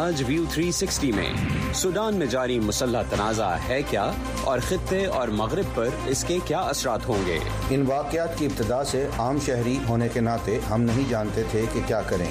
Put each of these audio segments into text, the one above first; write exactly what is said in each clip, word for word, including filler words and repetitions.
آج ویو تھری سکسٹی میں سوڈان میں جاری مسلح تنازع ہے کیا اور خطے اور مغرب پر اس کے کیا اثرات ہوں گے؟ ان واقعات کی ابتدا سے عام شہری ہونے کے ناطے ہم نہیں جانتے تھے کہ کیا کریں۔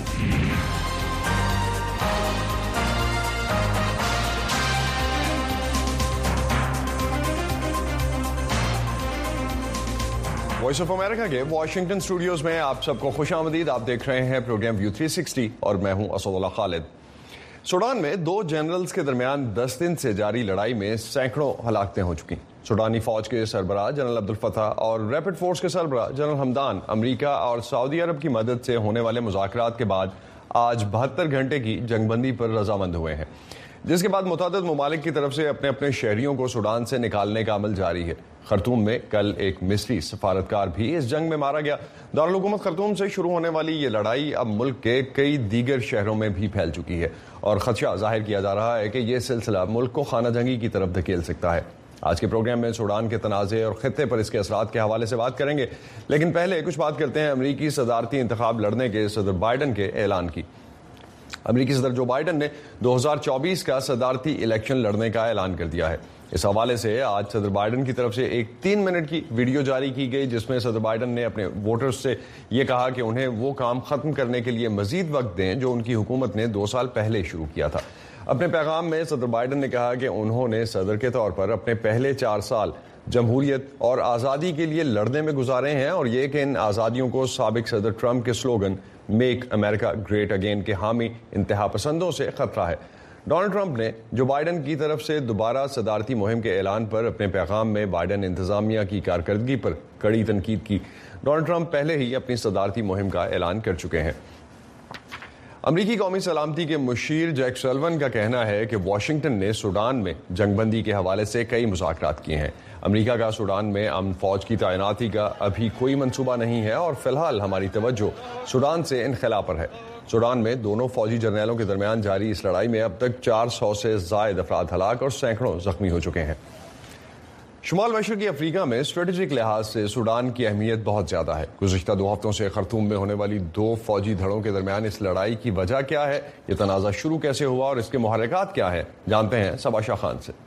وائس آف امریکہ کے واشنگٹن اسٹوڈیوز میں آپ سب کو خوش آمدید۔ آپ دیکھ رہے ہیں پروگرام ویو تھری سکسٹی اور میں ہوں اسد اللہ خالد۔ سوڈان میں دو جنرلز کے درمیان دس دن سے جاری لڑائی میں سینکڑوں ہلاکتیں ہو چکی۔ سوڈانی فوج کے سربراہ جنرل عبدالفتاح اور ریپڈ فورس کے سربراہ جنرل حمدان امریکہ اور سعودی عرب کی مدد سے ہونے والے مذاکرات کے بعد آج بہتر گھنٹے کی جنگ بندی پر رضامند ہوئے ہیں، جس کے بعد متعدد ممالک کی طرف سے اپنے اپنے شہریوں کو سوڈان سے نکالنے کا عمل جاری ہے۔ خرطوم میں کل ایک مصری سفارتکار بھی اس جنگ میں مارا گیا۔ دارالحکومت خرطوم سے شروع ہونے والی یہ لڑائی اب ملک کے کئی دیگر شہروں میں بھی پھیل چکی ہے اور خدشہ ظاہر کیا جا رہا ہے کہ یہ سلسلہ ملک کو خانہ جنگی کی طرف دھکیل سکتا ہے۔ آج کے پروگرام میں سوڈان کے تنازع اور خطے پر اس کے اثرات کے حوالے سے بات کریں گے، لیکن پہلے کچھ بات کرتے ہیں امریکی صدارتی انتخاب لڑنے کے صدر بائیڈن کے اعلان کی۔ امریکی صدر جو بائیڈن نے دو ہزار چوبیس کا صدارتی الیکشن لڑنے کا اعلان کر دیا ہے۔ اس حوالے سے آج صدر بائیڈن کی طرف سے ایک تین منٹ کی ویڈیو جاری کی گئی، جس میں صدر بائیڈن نے اپنے ووٹرز سے یہ کہا کہ انہیں وہ کام ختم کرنے کے لیے مزید وقت دیں جو ان کی حکومت نے دو سال پہلے شروع کیا تھا۔ اپنے پیغام میں صدر بائیڈن نے کہا کہ انہوں نے صدر کے طور پر اپنے پہلے چار سال جمہوریت اور آزادی کے لیے لڑنے میں گزارے ہیں، اور یہ کہ ان آزادیوں کو سابق صدر ٹرمپ کے سلوگن میک امریکہ گریٹ اگین کے حامی انتہا پسندوں سے خطرہ ہے۔ ڈونلڈ ٹرمپ نے جو بائیڈن کی طرف سے دوبارہ صدارتی مہم کے اعلان پر اپنے پیغام میں بائیڈن انتظامیہ کی کارکردگی پر کڑی تنقید کی۔ ڈونلڈ ٹرمپ پہلے ہی اپنی صدارتی مہم کا اعلان کر چکے ہیں۔ امریکی قومی سلامتی کے مشیر جیک سلون کا کہنا ہے کہ واشنگٹن نے سوڈان میں جنگ بندی کے حوالے سے کئی مذاکرات کیے ہیں۔ امریکہ کا سوڈان میں امن فوج کی تعیناتی کا ابھی کوئی منصوبہ نہیں ہے اور فی الحال ہماری توجہ سوڈان سے انخلا پر ہے۔ سوڈان میں دونوں فوجی جرنیلوں کے درمیان جاری اس لڑائی میں اب تک چار سو سے زائد افراد ہلاک اور سینکڑوں زخمی ہو چکے ہیں۔ شمال مشرقی افریقہ میں اسٹریٹجک لحاظ سے سوڈان کی اہمیت بہت زیادہ ہے۔ گزشتہ دو ہفتوں سے خرطوم میں ہونے والی دو فوجی دھڑوں کے درمیان اس لڑائی کی وجہ کیا ہے، یہ تنازع شروع کیسے ہوا اور اس کے محرکات کیا ہیں، جانتے ہیں صبا شاہ خان سے۔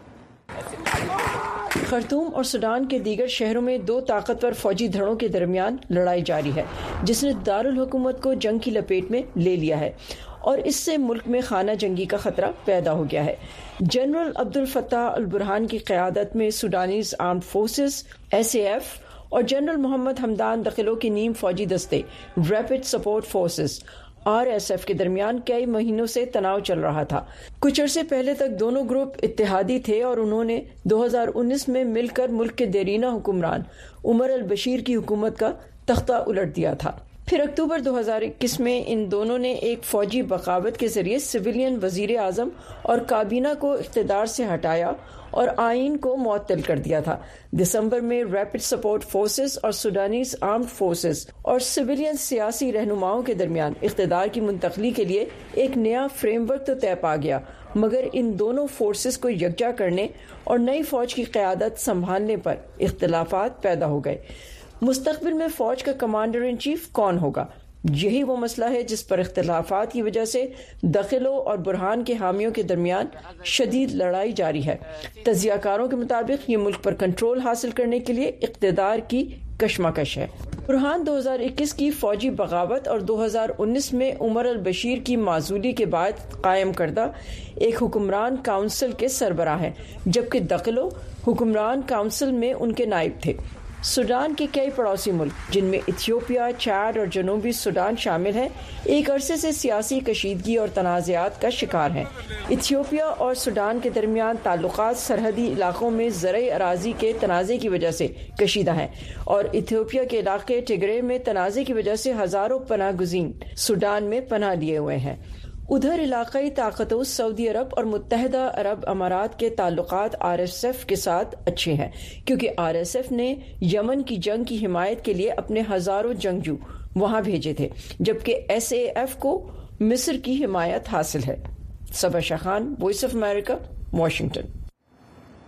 خرطوم اور سوڈان کے دیگر شہروں میں دو طاقتور فوجی دھڑوں کے درمیان لڑائی جاری ہے، جس نے دارالحکومت کو جنگ کی لپیٹ میں لے لیا ہے اور اس سے ملک میں خانہ جنگی کا خطرہ پیدا ہو گیا ہے۔ جنرل عبدالفتاح البرہان کی قیادت میں سوڈانیز آرمڈ فورسز ایس اے ایف اور جنرل محمد حمدان داخلو کے نیم فوجی دستے ریپڈ سپورٹ فورسز آر ایس ایف کے درمیان کئی مہینوں سے تناؤ چل رہا تھا۔ کچھ عرصے پہلے تک دونوں گروپ اتحادی تھے اور انہوں نے دو ہزار انیس میں مل کر ملک کے دیرینہ حکمران عمر البشیر کی حکومت کا تختہ الٹ دیا تھا۔ پھر اکتوبر دو ہزار اکیس میں ان دونوں نے ایک فوجی بغاوت کے ذریعے سویلین وزیر اعظم اور کابینہ کو اقتدار سے ہٹایا اور آئین کو معطل کر دیا تھا۔ دسمبر میں ریپڈ سپورٹ فورسز اور سوڈانیز آرمڈ فورسز اور سویلین سیاسی رہنماؤں کے درمیان اقتدار کی منتقلی کے لیے ایک نیا فریم ورک تو طے پا گیا، مگر ان دونوں فورسز کو یکجا کرنے اور نئی فوج کی قیادت سنبھالنے پر اختلافات پیدا ہو گئے۔ مستقبل میں فوج کا کمانڈر ان چیف کون ہوگا؟ یہی وہ مسئلہ ہے جس پر اختلافات کی وجہ سے داخلو اور برہان کے حامیوں کے درمیان شدید لڑائی جاری ہے۔ تجزیہ کاروں کے مطابق یہ ملک پر کنٹرول حاصل کرنے کے لیے اقتدار کی کشمکش ہے۔ برہان دو ہزار اکیس کی فوجی بغاوت اور دو ہزار انیس میں عمر البشیر کی معزولی کے بعد قائم کردہ ایک حکمران کونسل کے سربراہ ہیں، جبکہ داخلو حکمران کونسل میں ان کے نائب تھے۔ سوڈان کے کئی پڑوسی ملک جن میں ایتھیوپیا، چاڈ اور جنوبی سوڈان شامل ہیں، ایک عرصے سے سیاسی کشیدگی اور تنازعات کا شکار ہیں۔ ایتھیوپیا اور سوڈان کے درمیان تعلقات سرحدی علاقوں میں زرعی اراضی کے تنازع کی وجہ سے کشیدہ ہیں، اور ایتھیوپیا کے علاقے ٹگرے میں تنازع کی وجہ سے ہزاروں پناہ گزین سوڈان میں پناہ لیے ہوئے ہیں۔ ادھر علاقائی طاقتوں سعودی عرب اور متحدہ عرب امارات کے تعلقات آر ایس ایف کے ساتھ اچھے ہیں، کیونکہ آر ایس ایف نے یمن کی جنگ کی حمایت کے لیے اپنے ہزاروں جنگجو وہاں بھیجے تھے، جبکہ ایس اے ایف کو مصر کی حمایت حاصل ہے۔ صبا شاہ خان، وائس آف امریکہ، واشنگٹن۔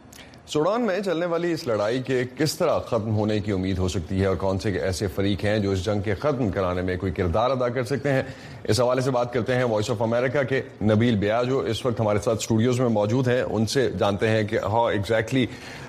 सूडान में चलने वाली इस लड़ाई के किस तरह खत्म होने की उम्मीद हो सकती है और कौन से ऐसे फरीक हैं जो इस जंग के खत्म कराने में कोई किरदार अदा कर सकते हैं, इस हवाले से बात करते हैं वॉइस ऑफ अमेरिका के नबील बिया जो इस वक्त हमारे साथ स्टूडियोज में मौजूद हैं। उनसे जानते हैं कि how exactly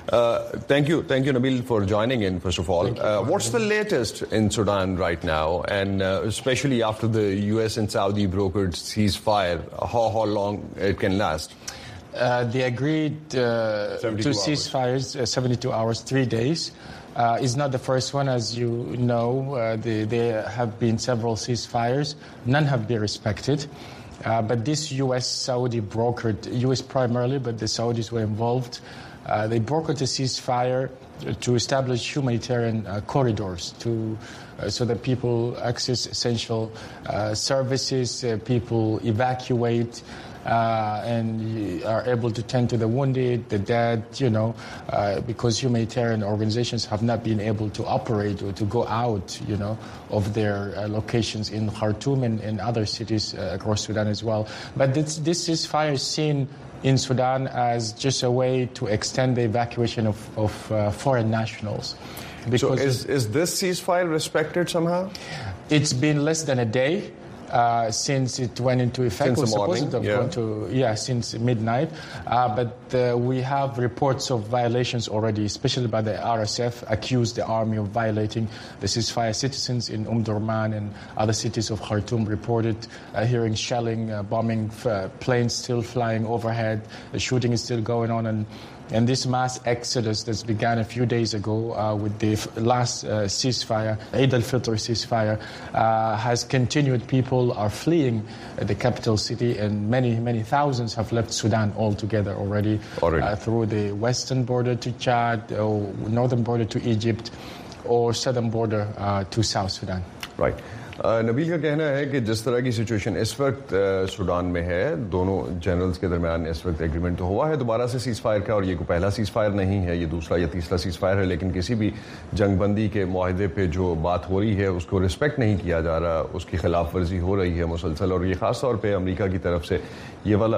thank you thank you Nabeel for joining in first of all. What's the latest in Sudan right now and specially after the US and Saudi brokered ceasefire, how how long it can last? Uh, they agreed uh, to ceasefires uh, seventy-two hours, three days. Uh, it's not the first one, as you know. Uh, they, there have been several ceasefires. None have been respected. Uh, but this U S Saudi brokered, U S primarily, but the Saudis were involved. Uh, they brokered a ceasefire to establish humanitarian uh, corridors to uh, so that people access essential uh, services, uh, people evacuate. Uh, and are able to tend to the wounded, the dead, you know, uh, because humanitarian organizations have not been able to operate or to go out, you know, of their uh, locations in Khartoum and, and other cities uh, across Sudan as well. But this, this ceasefire is seen in Sudan as just a way to extend the evacuation of, of uh, foreign nationals. Because so is, is this ceasefire respected somehow? It's been less than a day. Uh, since it went into effect, since the morning, yeah. Going to, yeah, since midnight. Uh, but uh, we have reports of violations already, especially by the R S F, accused the army of violating the ceasefire. Citizens in Umm Durman and other cities of Khartoum reported uh, hearing shelling, uh, bombing, uh, planes still flying overhead. The shooting is still going on, and And this mass exodus that's began a few days ago uh, with the f- last uh, ceasefire, Eid al-Fitr ceasefire, uh, has continued. People are fleeing uh, the capital city, and many, many thousands have left Sudan altogether already, already. Uh, through the western border to Chad, or northern border to Egypt, or southern border uh, to South Sudan. Right. Nabeel का कहना है कि जिस तरह की सिचुएशन इस वक्त सूडान में है, दोनों जनरल्स के दरमियान इस वक्त एग्रीमेंट तो हुआ है दोबारा से सीज फायर का, और ये कोई पहला सीज फायर नहीं है, ये दूसरा या तीसरा सीज फायर है, लेकिन किसी भी जंगबंदी के मुआहदे पे जो बात हो रही है उसको रिस्पेक्ट नहीं किया जा रहा, उसकी खिलाफ वर्जी हो रही है मुसलसल। और ये ख़ास तौर पर अमरीका की तरफ से ये वाला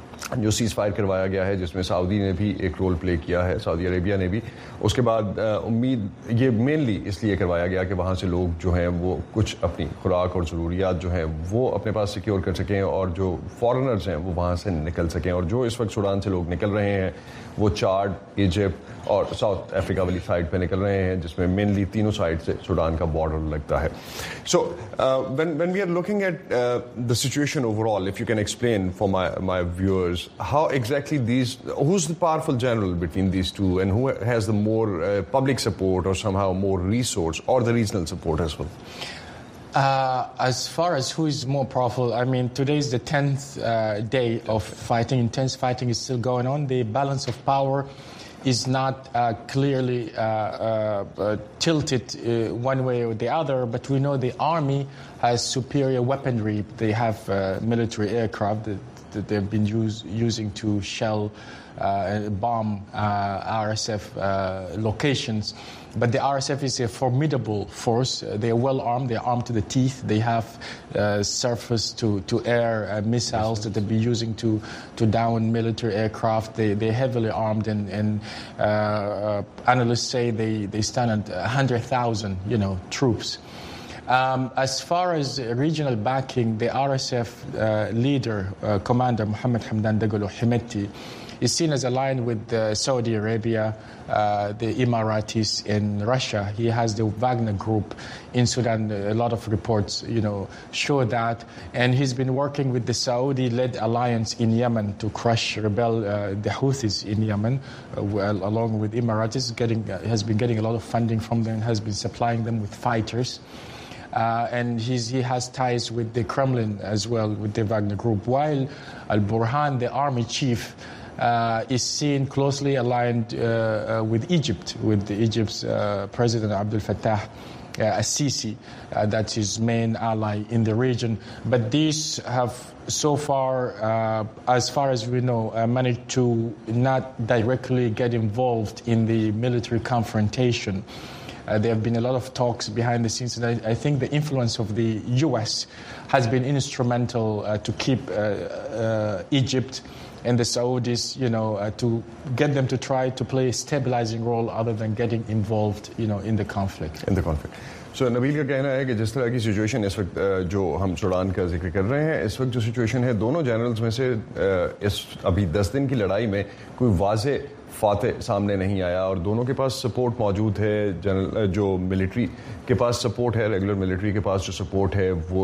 जो सीज फायर करवाया गया है, जिसमें सऊदी ने भी एक रोल प्ले किया है, सऊदी अरेबिया ने भी, उसके बाद उम्मीद ये मेनली इसलिए करवाया गया कि वहाँ से लोग जो हैं वो कुछ अपनी खुराक और ज़रूरियात जो हैं वो अपने पास सिक्योर कर सकें, और जो फॉरेनर्स हैं वो वहाँ से निकल सकें। और जो इस वक्त सूडान से लोग निकल रहे हैं वो चाड, इजिप्ट और साउथ अफ्रीका वाली साइड पे निकल रहे हैं, जिसमें मेनली तीनों साइड से सूडान का बॉर्डर लगता है। So when when we are looking at the situation overall, if you can explain for my my viewers how exactly these, who's the powerful general between these two, and who has the more uh, public support or somehow more resource, or the regional support as well? Uh, as far as who is more powerful, I mean, today is the tenth uh, day of fighting. Intense fighting is still going on. The balance of power is not uh, clearly uh, uh, uh, tilted uh, one way or the other, but we know the army has superior weaponry. They have uh, military aircraft that, that they've been use, using to shell uh, and bomb uh, R S F uh, locations. But the R S F is a formidable force. Uh, they are well armed. They are armed to the teeth. They have uh, surface to, to air uh, missiles that they'll be using to, to down military aircraft. They, they're heavily armed, and, and uh, uh, analysts say they, they stand at one hundred thousand, you know, troops. Um, as far as regional backing, the R S F uh, leader, uh, Commander Mohammed Hamdan Dagalo Hemeti, is seen as aligned with uh, Saudi Arabia, uh, the Emiratis, and Russia. He has the Wagner Group in Sudan. A lot of reports, you know, show that. And he's been working with the Saudi-led alliance in Yemen to crush rebel uh, the Houthis in Yemen, uh, well, along with Emiratis. Getting uh, has been getting a lot of funding from them, has been supplying them with fighters. Uh, and he's, he has ties with the Kremlin as well, with the Wagner Group. While Al-Burhan, the army chief, uh, is seen closely aligned uh, uh, with Egypt, with the Egypt's uh, President Abdel Fattah uh, al-Sisi. Uh, that's his main ally in the region. But these have so far, uh, as far as we know, uh, managed to not directly get involved in the military confrontation. Uh, there have been a lot of talks behind the scenes, and I, I think the influence of the U S has been instrumental uh, to keep uh, uh, Egypt and the Saudis, you know, uh, to get them to try to play a stabilizing role other than getting involved, you know, in the conflict. In the conflict. سو نبیل کا کہنا ہے کہ جس طرح کی سچویشن اس وقت جو ہم سوڈان کا ذکر کر رہے ہیں، اس وقت جو سچویشن ہے دونوں جنرلز میں سے اس ابھی دس دن کی لڑائی میں کوئی واضح فاتح سامنے نہیں آیا، اور دونوں کے پاس سپورٹ موجود ہے. جنرل جو ملٹری کے پاس سپورٹ ہے، ریگولر ملٹری کے پاس جو سپورٹ ہے وہ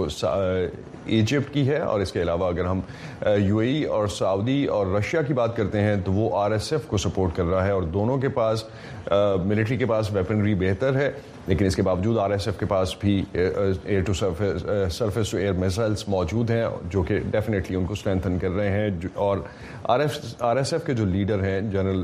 ایجپٹ کی ہے، اور اس کے علاوہ اگر ہم یو اے ای اور سعودی اور رشیا کی بات کرتے ہیں تو وہ آر ایس ایف کو سپورٹ کر رہا ہے، اور دونوں کے پاس ملٹری کے پاس ویپنری بہتر ہے، لیکن اس کے باوجود آر ایس ایف کے پاس بھی ایئر ٹو سرفیس سرفیس ٹو ایئر میزائلس موجود ہیں جو کہ ڈیفینیٹلی ان کو اسٹرینتھن کر رہے ہیں. اور آر ایف آر ایس ایف کے جو لیڈر ہیں جنرل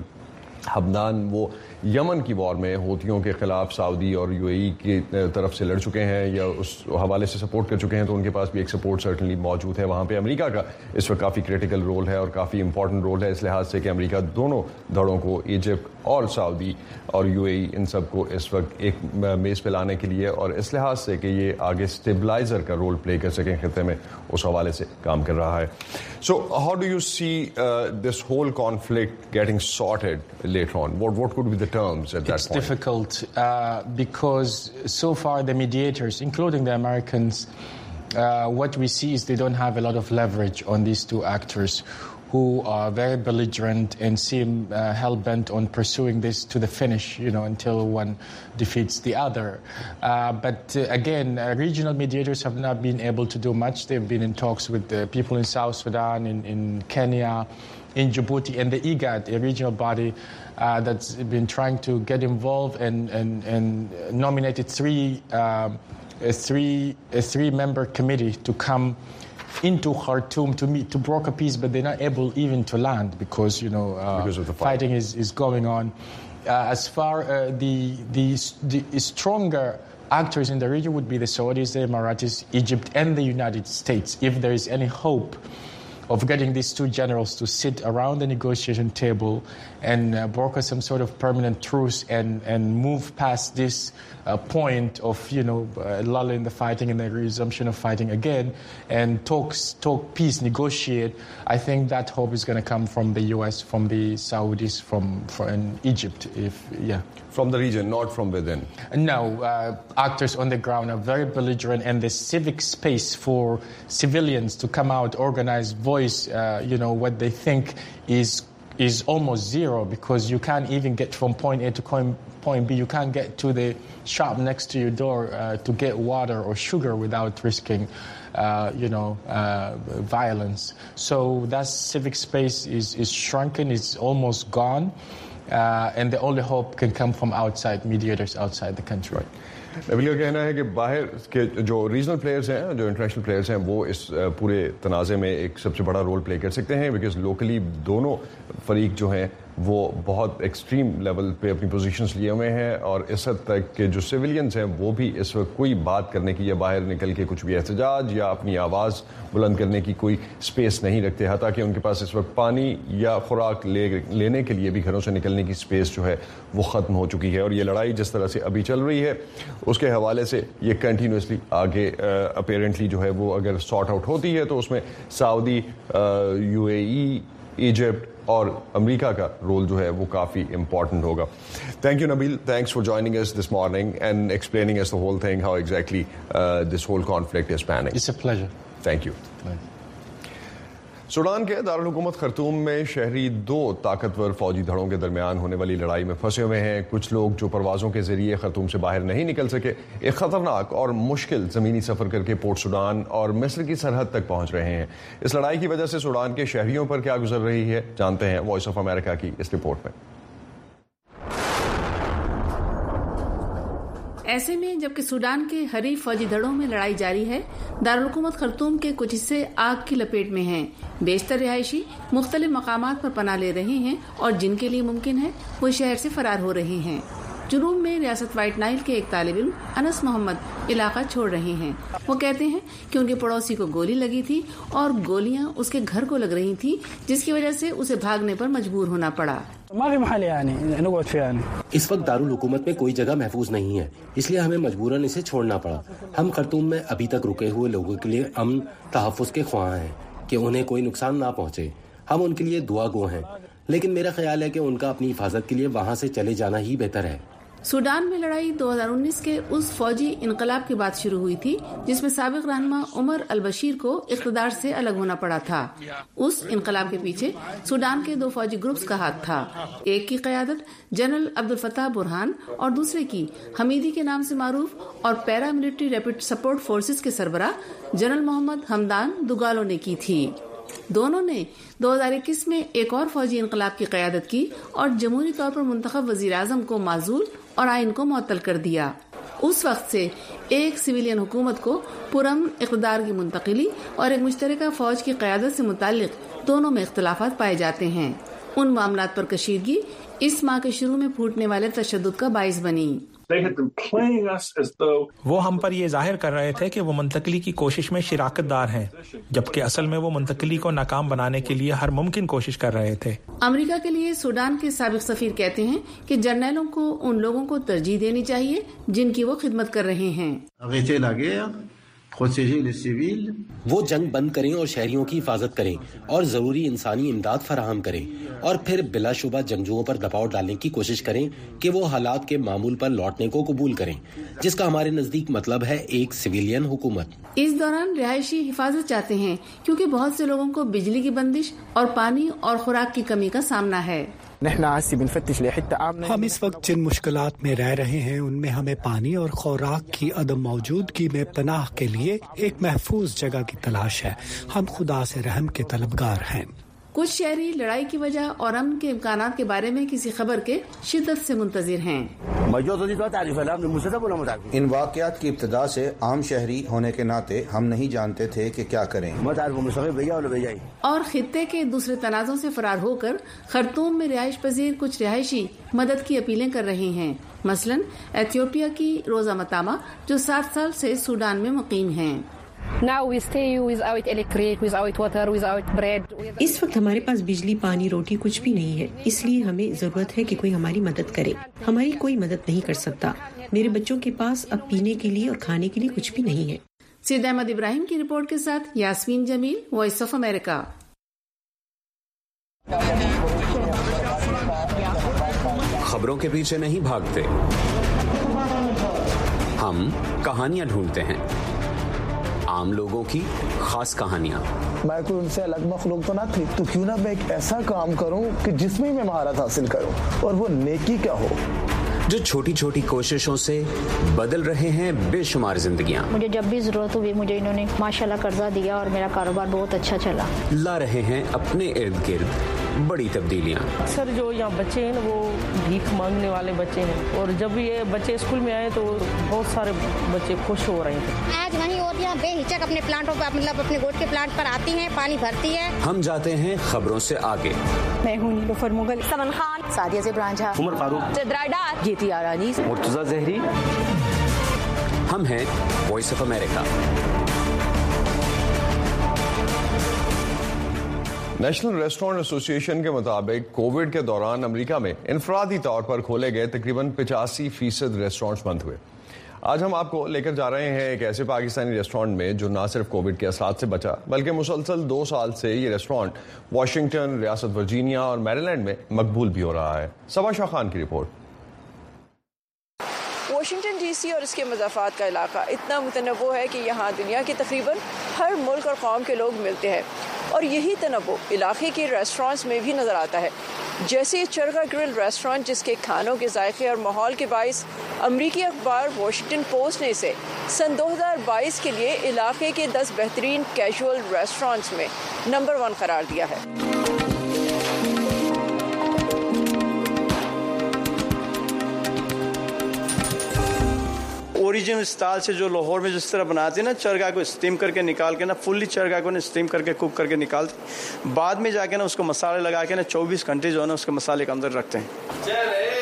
حمدان، وہ یمن کی وار میں ہوتیوں کے خلاف سعودی اور یو اے ای کی طرف سے لڑ چکے ہیں یا اس حوالے سے سپورٹ کر چکے ہیں، تو ان کے پاس بھی ایک سپورٹ سرٹنلی موجود ہے. وہاں پہ امریکہ کا اس وقت کافی کریٹیکل رول ہے اور کافی امپورٹنٹ رول ہے، اس لحاظ سے کہ امریکہ دونوں دھڑوں کو، ایجپٹ اور سعودی اور یو اے ای، ان سب کو اس وقت ایک میز پہ لانے کے لیے اور اس لحاظ سے کہ یہ آگے اسٹیبلائزر کا رول پلے کر سکیں خطے میں، اس حوالے سے کام کر رہا ہے. سو ہاؤ ڈو یو سی دس ہول کانفلکٹ گیٹنگ سارٹڈ لیٹر آن؟ What what could be the terms at that it's point? It's difficult uh, because so far the mediators, including the Americans, uh, what we see is they don't have a lot of leverage on these two actors who are very belligerent and seem uh, hell-bent on pursuing this to the finish, you know, until one defeats the other. Uh, but uh, again, uh, regional mediators have not been able to do much. They've been in talks with the people in South Sudan, in, in Kenya, in Djibouti, and the IGAD, a regional body uh, that's been trying to get involved and, and, and nominated three, uh, a three, a three-member committee to come into Khartoum to meet, to broker peace, but they're not able even to land because, you know, uh, because of the fighting is, is going on. Uh, as far uh, the, the, the stronger actors in the region would be the Saudis, the Emiratis, Egypt, and the United States, if there is any hope of getting these two generals to sit around the negotiation table and uh, broker some sort of permanent truce and, and move past this uh, point of, you know, uh, lull in the fighting and the resumption of fighting again and talks, talk peace, negotiate. I think that hope is going to come from the U S, from the Saudis, from, from Egypt, if, yeah. From the region, not from within? No, uh, actors on the ground are very belligerent, and the civic space for civilians to come out, organize, voice, uh, you know, what they think is is almost zero, because you can't even get from point A to point B. You can't get to the shop next to your door uh, to get water or sugar without risking, uh, you know, uh, violence. So that civic space is, is shrunken, it's almost gone. Uh, and the only hope can come from outside, mediators outside the country. Right. نبیل کا کہنا ہے کہ باہر کے جو ریجنل پلیئرز ہیں، جو انٹرنیشنل پلیئرز ہیں، وہ اس پورے تنازع میں ایک سب سے بڑا رول پلے کر سکتے ہیں، بیکاز لوکلی دونوں فریق جو ہیں وہ بہت ایکسٹریم لیول پہ اپنی پوزیشنز لیے ہوئے ہیں، اور اس حد تک کہ جو سویلینز ہیں وہ بھی اس وقت کوئی بات کرنے کی یا باہر نکل کے کچھ بھی احتجاج یا اپنی آواز بلند کرنے کی کوئی سپیس نہیں رکھتے، حتیٰ کہ ان کے پاس اس وقت پانی یا خوراک لے لینے کے لیے بھی گھروں سے نکلنے کی سپیس جو ہے وہ ختم ہو چکی ہے. اور یہ لڑائی جس طرح سے ابھی چل رہی ہے اس کے حوالے سے یہ کنٹینیوسلی آگے اپیرنٹلی جو ہے وہ اگر سارٹ آؤٹ ہوتی ہے تو اس میں سعودی، یو اے ای، ایجپٹ اور امریکہ کا رول جو ہے وہ کافی امپورٹنٹ ہوگا. تھینک یو نبیل، تھینکس فار جوائننگ اس دس مارننگ اینڈ ایکسپلیننگ اس دی ہول تھنگ ہاؤ ایگزیکٹلی دس ہول کانفلکٹ از پیننگ. اٹس اے پلیزر. تھینک یو. سوڈان کے دارالحکومت خرطوم میں شہری دو طاقتور فوجی دھڑوں کے درمیان ہونے والی لڑائی میں پھنسے ہوئے ہیں. کچھ لوگ جو پروازوں کے ذریعے خرطوم سے باہر نہیں نکل سکے ایک خطرناک اور مشکل زمینی سفر کر کے پورٹ سوڈان اور مصر کی سرحد تک پہنچ رہے ہیں. اس لڑائی کی وجہ سے سوڈان کے شہریوں پر کیا گزر رہی ہے جانتے ہیں وائس آف امریکہ کی اس رپورٹ میں. ایسے میں جبکہ سوڈان کے حریف فوجی دھڑوں میں لڑائی جاری ہے، دارالحکومت خرطوم کے کچھ حصے آگ کی لپیٹ میں ہیں. بیشتر رہائشی مختلف مقامات پر پناہ لے رہے ہیں اور جن کے لیے ممکن ہے وہ شہر سے فرار ہو رہے ہیں. جنوب میں ریاست وائٹ نائل کے ایک طالب علم انس محمد علاقہ چھوڑ رہے ہیں. وہ کہتے ہیں کہ ان کے پڑوسی کو گولی لگی تھی اور گولیاں اس کے گھر کو لگ رہی تھی، جس کی وجہ سے اسے بھاگنے پر مجبور ہونا پڑا. اس وقت دارالحکومت میں کوئی جگہ محفوظ نہیں ہے، اس لیے ہمیں مجبوراً اسے چھوڑنا پڑا. ہم خرطوم میں ابھی تک رکے ہوئے لوگوں کے لیے امن تحفظ کے خواہاں ہیں کہ انہیں کوئی نقصان نہ پہنچے. ہم ان کے لیے دعا گو ہیں، لیکن میرا خیال ہے کہ ان کا اپنی حفاظت کے لیے وہاں سے چلے جانا ہی بہتر ہے۔ سوڈان میں لڑائی دو ہزار انیس کے اس فوجی انقلاب کے بعد شروع ہوئی تھی جس میں سابق رہنما عمر البشیر کو اقتدار سے الگ ہونا پڑا تھا۔ اس انقلاب کے پیچھے سوڈان کے دو فوجی گروپس کا ہاتھ تھا، ایک کی قیادت جنرل عبدالفتاح برہان اور دوسرے کی حمیدی کے نام سے معروف اور پیرا ملٹری ریپڈ سپورٹ فورسز کے سربراہ جنرل محمد حمدان دگالو نے کی تھی۔ دونوں نے دو ہزار اکیس میں ایک اور فوجی انقلاب کی قیادت کی اور جمہوری طور پر منتخب وزیر اعظم کو معزول اور آئین کو معطل کر دیا۔ اس وقت سے ایک سویلین حکومت کو پرامن اقتدار کی منتقلی اور ایک مشترکہ فوج کی قیادت سے متعلق دونوں میں اختلافات پائے جاتے ہیں۔ ان معاملات پر کشیدگی اس ماہ کے شروع میں پھوٹنے والے تشدد کا باعث بنی۔ وہ ہم پر یہ ظاہر کر رہے تھے کہ وہ منتقلی کی کوشش میں شراکت دار ہیں، جبکہ اصل میں وہ منتقلی کو ناکام بنانے کے لیے ہر ممکن کوشش کر رہے تھے۔ امریکہ کے لیے سوڈان کے سابق سفیر کہتے ہیں کہ جرنیلوں کو ان لوگوں کو ترجیح دینی چاہیے جن کی وہ خدمت کر رہے ہیں۔ وہ جنگ بند کریں اور شہریوں کی حفاظت کریں اور ضروری انسانی امداد فراہم کریں، اور پھر بلا شبہ جنگجوؤں پر دباؤ ڈالنے کی کوشش کریں کہ وہ حالات کے معمول پر لوٹنے کو قبول کریں، جس کا ہمارے نزدیک مطلب ہے ایک سویلین حکومت۔ اس دوران رہائشی حفاظت چاہتے ہیں کیونکہ بہت سے لوگوں کو بجلی کی بندش اور پانی اور خوراک کی کمی کا سامنا ہے۔ ہم اس وقت جن مشکلات میں رہ رہے ہیں ان میں ہمیں پانی اور خوراک کی عدم موجودگی میں پناہ کے لیے ایک محفوظ جگہ کی تلاش ہے۔ ہم خدا سے رحم کے طلبگار ہیں۔ کچھ شہری لڑائی کی وجہ اور امن کے امکانات کے بارے میں کسی خبر کے شدت سے منتظر ہیں۔ ان واقعات کی ابتدا سے عام شہری ہونے کے ناطے ہم نہیں جانتے تھے کہ کیا کریں، اور خطے کے دوسرے تنازعوں سے فرار ہو کر خرطوم میں رہائش پذیر کچھ رہائشی مدد کی اپیلیں کر رہے ہیں، مثلا ایتھیوپیا کی روزا متامہ جو سات سال سے سوڈان میں مقیم ہیں۔ اس وقت ہمارے پاس بجلی، پانی، روٹی کچھ بھی نہیں ہے، اس لیے ہمیں ضرورت ہے کہ کوئی ہماری مدد کرے۔ ہماری کوئی مدد نہیں کر سکتا۔ میرے بچوں کے پاس اب پینے کے لیے اور کھانے کے لیے کچھ بھی نہیں ہے۔ سید احمد ابراہیم کی رپورٹ کے ساتھ یاسمین جمیل، وائس آف امریکہ۔ خبروں کے پیچھے نہیں بھاگتے، ہم کہانیاں ڈھونڈتے ہیں، عام لوگوں کی خاص کہانیاں۔ میں کوئی ان سے الگ مخلوق تو نہ تھی، تو کیوں نہ میں ایک ایسا کام کروں کہ جس میں میں مہارت حاصل کروں، اور وہ نیکی کیا ہو، جو چھوٹی چھوٹی کوششوں سے بدل رہے ہیں بے شمار زندگیاں۔ مجھے جب بھی ضرورت ہوئی مجھے انہوں نے ماشاءاللہ قرضہ دیا اور میرا کاروبار بہت اچھا چلا۔ لا رہے ہیں اپنے ارد گرد بڑی تبدیلیاں۔ اکثر جو یہاں بچے ہیں نا وہ بھیک مانگنے والے بچے ہیں، اور جب یہ بچے اسکول میں آئے تو بہت سارے بچے خوش ہو رہے ہیں۔ آج وہیں عورتیں بے ہچک اپنے پلانٹوں پر، مطلب اپنے گوٹ کے پلانٹ پر آتی ہیں، پانی بھرتی ہے۔ ہم جاتے ہیں خبروں سے آگے۔ میں ہوں نیلوفر مغل، سمن خان، سعدیہ زبران جھا، عمر فاروق، چترا ڈار، گیتی آرانی، مرتضی زہری۔ ہم ہیں وائس آف امریکہ۔ نیشنل ریسٹورینٹ ایسوسی ایشن کے مطابق کووڈ کے دوران امریکہ میں انفرادی طور پر کھولے گئے تقریباً پچاسی فیصد ریسٹورینٹس بند ہوئے۔ آج ہم آپ کو لے کر جا رہے ہیں ایک ایسے پاکستانی ریسٹورینٹ میں جو نہ صرف کووڈ کے اثرات سے بچا بلکہ مسلسل دو سال سے یہ ریسٹورینٹ واشنگٹن، ریاست ورجینیا اور میریلینڈ میں مقبول بھی ہو رہا ہے۔ صبا شاہ خان کی رپورٹ۔ واشنگٹن ڈی سی اور اس کے مضافات کا علاقہ اتنا متنوع ہے کہ یہاں دنیا کے تقریباً ہر ملک اور قوم کے لوگ ملتے ہیں، اور یہی تنوع علاقے کے ریسٹورانٹس میں بھی نظر آتا ہے، جیسے چرگا گرل ریسٹورانٹ جس کے کھانوں کے ذائقے اور ماحول کے باعث امریکی اخبار واشنگٹن پوسٹ نے اسے سن دو ہزار بائیس کے لیے علاقے کے دس بہترین کیجول ریسٹورانٹس میں نمبر ون قرار دیا ہے۔ اوریجنل اسٹائل سے جو لاہور میں جس طرح بناتے ہیں نا، چرگا کو اسٹیم کر کے نکال کے نا، فلی چرگا کو نا اسٹیم کر کے کوک کر کے نکالتے، بعد میں جا کے نا اس کو مسالے لگا کے نا چوبیس گھنٹے جو ہے نا اس کے مسالے کے اندر رکھتے ہیں۔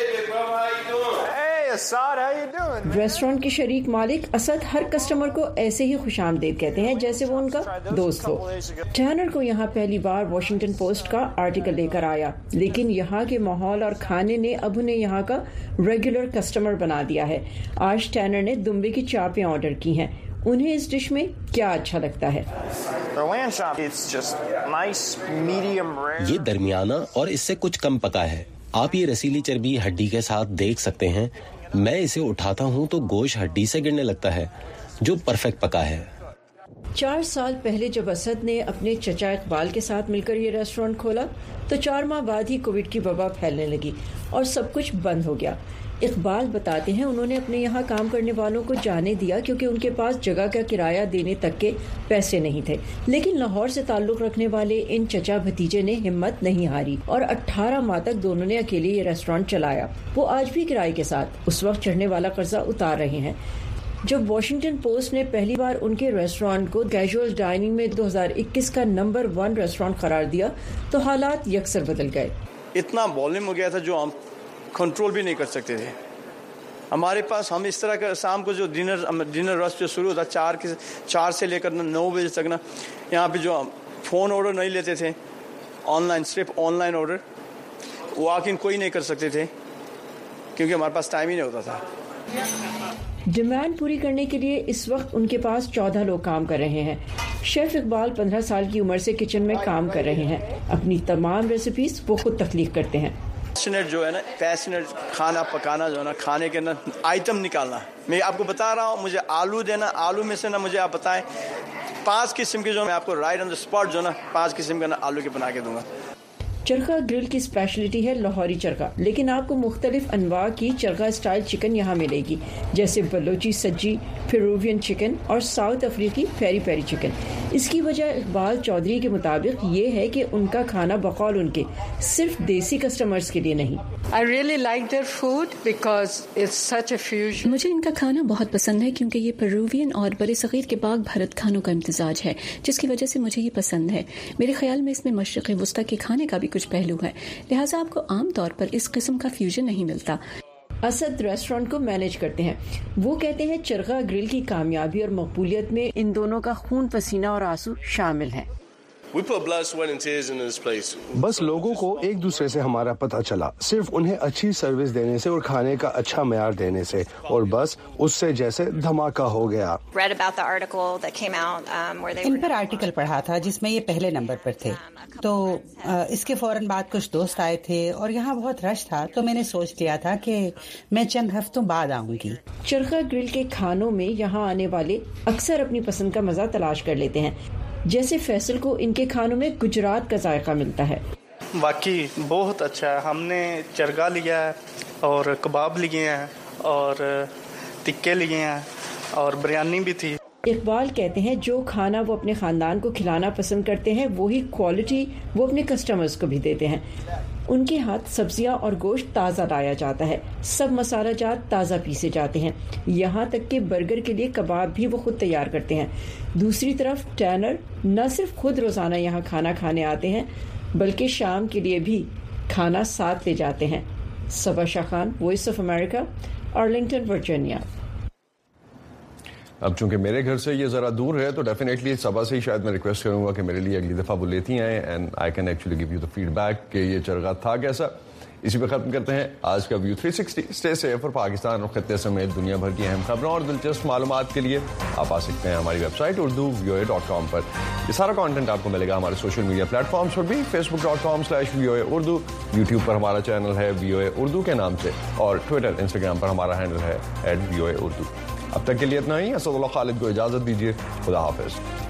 ریسٹورانٹ کے شریک مالک اسد ہر کسٹمر کو ایسے ہی خوش آمدید کہتے ہیں جیسے وہ ان کا دوست ہو۔ ٹرنر کو یہاں پہلی بار واشنگٹن پوسٹ کا آرٹیکل لے کر آیا، لیکن یہاں کے ماحول اور کھانے نے اب انہیں یہاں کا ریگولر کسٹمر بنا دیا ہے۔ آج ٹرنر نے دمبے کی چاپیں آرڈر کی ہیں۔ انہیں اس ڈش میں کیا اچھا لگتا ہے۔ یہ درمیانہ اور اس سے کچھ کم پکا ہے۔ آپ یہ رسیلی چربی ہڈی کے ساتھ دیکھ سکتے ہیں۔ میں اسے اٹھاتا ہوں تو گوشت ہڈی سے گرنے لگتا ہے، جو پرفیکٹ پکا ہے۔ چار سال پہلے جب اسد نے اپنے چچا اقبال کے ساتھ مل کر یہ ریسٹورینٹ کھولا تو چار ماہ بعد ہی کووڈ کی وبا پھیلنے لگی اور سب کچھ بند ہو گیا۔ اقبال بتاتے ہیں انہوں نے اپنے یہاں کام کرنے والوں کو جانے دیا کیونکہ ان کے پاس جگہ کا کرایہ دینے تک کے پیسے نہیں تھے، لیکن لاہور سے تعلق رکھنے والے ان چچا بھتیجے نے ہمت نہیں ہاری اور اٹھارہ ماہ تک دونوں نے اکیلے یہ ریسٹورینٹ چلایا۔ وہ آج بھی کرائے کے ساتھ اس وقت چڑھنے والا قرضہ اتار رہے ہیں۔ جب واشنگٹن پوسٹ نے پہلی بار ان کے ریسٹورینٹ کو کیجول ڈائننگ میں دو ہزار اکیس کا نمبر ون ریسٹورینٹ قرار دیا تو حالات یکسر بدل گئے۔ اتنا ولیوم ہو گیا تھا جو ہم کنٹرول بھی نہیں کر سکتے تھے۔ ہمارے پاس ہم اس طرح کا شام کو جو ڈنر ڈنر رش جو شروع ہوتا چار کے چار سے لے کر نو بجے تک نا، یہاں پہ جو فون آرڈر نہیں لیتے تھے، آن لائن صرف آن لائن آرڈر واک ان کوئی نہیں کر سکتے تھے کیونکہ ہمارے پاس ٹائم ہی نہیں ہوتا تھا۔ ڈیمانڈ پوری کرنے کے لیے اس وقت ان کے پاس چودہ لوگ کام کر رہے ہیں۔ شیف اقبال پندرہ سال کی عمر سے کچن میں کام کر رہے ہیں۔ اپنی تمام ریسیپیز وہ خود تخلیق کرتے ہیں۔ پیشنیٹ جو ہے نا پیشنیٹ کھانا پکانا جو ہے نا، کھانے کے نا آئٹم نکالنا۔ میں آپ کو بتا رہا ہوں، مجھے آلو دینا، آلو میں سے نا مجھے آپ بتائیں پانچ قسم کے جو میں آپ کو رائٹ آن دا اسپاٹ جو نا پانچ قسم کا نا آلو کے بنا کے دوں گا۔ چرخا گرل کی اسپیشلٹی ہے لاہوری چرخا، لیکن آپ کو مختلف انواع کی چرخا اسٹائل چکن یہاں ملے گی، جیسے بلوچی سجی، پیرووین چکن اور ساؤتھ افریقی پیری پیری چکن۔ اس کی وجہ اقبال چودھری کے مطابق یہ ہے کہ ان کا کھانا بقول ان کے صرف دیسی کسٹمرز کے لیے نہیں۔ I really like their food because it's such a fusion. مجھے ان کا کھانا بہت پسند ہے کیونکہ یہ پیرووین اور برِ صغیر کے پاک بھارت کھانوں کا امتزاج ہے، جس کی وجہ سے مجھے یہ پسند ہے۔ میرے خیال میں اس میں مشرق وسطیٰ کے کھانے کا بھی کچھ پہلو ہے، لہٰذا آپ کو عام طور پر اس قسم کا فیوژن نہیں ملتا۔ اسد ریسٹورینٹ کو مینج کرتے ہیں۔ وہ کہتے ہیں چرخا گرل کی کامیابی اور مقبولیت میں ان دونوں کا خون پسینہ اور آنسو شامل ہیں۔ بس لوگوں کو ایک دوسرے سے ہمارا پتہ چلا، صرف انہیں اچھی سروس دینے سے اور کھانے کا اچھا معیار دینے سے، اور بس اس سے جیسے دھماکہ ہو گیا۔ ان پر آرٹیکل پڑھا تھا جس میں یہ پہلے نمبر پر تھے، تو اس کے فوراً بعد کچھ دوست آئے تھے اور یہاں بہت رش تھا، تو میں نے سوچ لیا تھا کہ میں چند ہفتوں بعد آؤں گی۔ چرخا گرل کے کھانوں میں یہاں آنے والے اکثر اپنی پسند کا مزہ تلاش کر لیتے ہیں، جیسے فیصل کو ان کے کھانوں میں گجرات کا ذائقہ ملتا ہے۔ واقعی بہت اچھا ہے۔ ہم نے چرگا لیا ہے اور کباب لیے ہیں اور ٹکے لیے ہیں اور بریانی بھی تھی۔ اقبال کہتے ہیں جو کھانا وہ اپنے خاندان کو کھلانا پسند کرتے ہیں وہی کوالٹی وہ اپنے کسٹمرز کو بھی دیتے ہیں۔ ان کے ہاتھ سبزیاں اور گوشت تازہ لایا جاتا ہے، سب مسالہ جات تازہ پیسے جاتے ہیں، یہاں تک کہ برگر کے لیے کباب بھی وہ خود تیار کرتے ہیں۔ دوسری طرف ٹینر نہ صرف خود روزانہ یہاں کھانا کھانے آتے ہیں بلکہ شام کے لیے بھی کھانا ساتھ لے جاتے ہیں۔ صبا شاہ خان، وائس آف امریکہ، آرلنگٹن، ورجینیا۔ اب چونکہ میرے گھر سے یہ ذرا دور ہے تو ڈیفینیٹلی صبح سے ہی شاید میں ریکویسٹ کروں گا کہ میرے لیے اگلی دفعہ وہ لیتی آئیں اینڈ آئی کین ایکچولی گیو یو دا فیڈ بیک کہ یہ چرغا تھا کیسا۔ اسی پہ ختم کرتے ہیں آج کا ویو تھری سکسٹی۔ اسٹے سیف اور پاکستان اور خطے سمیت دنیا بھر کی اہم خبروں اور دلچسپ معلومات کے لیے آپ آ سکتے ہیں ہماری ویب سائٹ اردو وی او اے ڈاٹ کام پر۔ یہ سارا کانٹینٹ آپ کو ملے گا ہمارے سوشل میڈیا پلیٹ فارمس پر بھی، فیس بک ڈاٹ کام سلیش وی او اے اردو، یوٹیوب پر ہمارا چینل ہے وی او اے اردو کے نام سے، اور ٹویٹر انسٹاگرام پر ہمارا ہینڈل ہے ایٹ وی او اے اردو۔ اب تک کے لیے اتنا ہی۔ اسد اللہ خالد کو اجازت دیجیے، خدا حافظ۔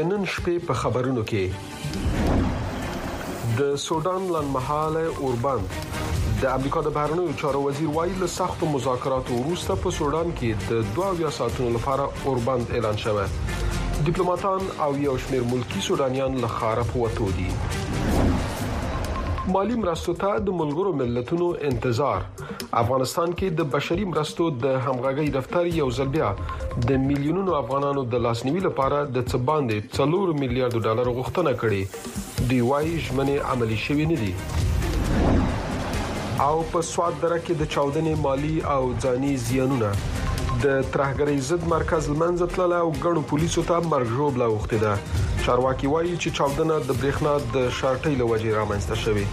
د نن شپې په خبرونو کې د سودان لنمحاله اوربند د امریکا د بهرنیو چارو وزیر وایي له سختو مذاکراتو وروسته په سودان کې د دوه اویا ساعتونو لپاره اوربند اعلان شوی. ډیپلوماټان او یو شمېر ملکی سودانیان له ښاره په وتو دي. مالی مرستو ته د ملګرو ملتونو انتظار. افغانستان کې د بشري مرستو د همغږي دفتر یو ځل بیا د میلیونونو افغانانو د لاسنیوي لپاره د څه باندې څلور میلیارډ ډالر غوښتنه کړې. دی وايي ژمنې عملي شوې نه دي. او په سواد دره کې د چاودنې مالی او ځاني زیانونه د ترهګرۍ ضد مرکز لمنځه تلله او ګڼو پولیسو ته مرګ ژوبله اوښتې ده. چارواکي وایي چې چاودنه د برېښنا د شارټۍ له وجې رامنځته شوې.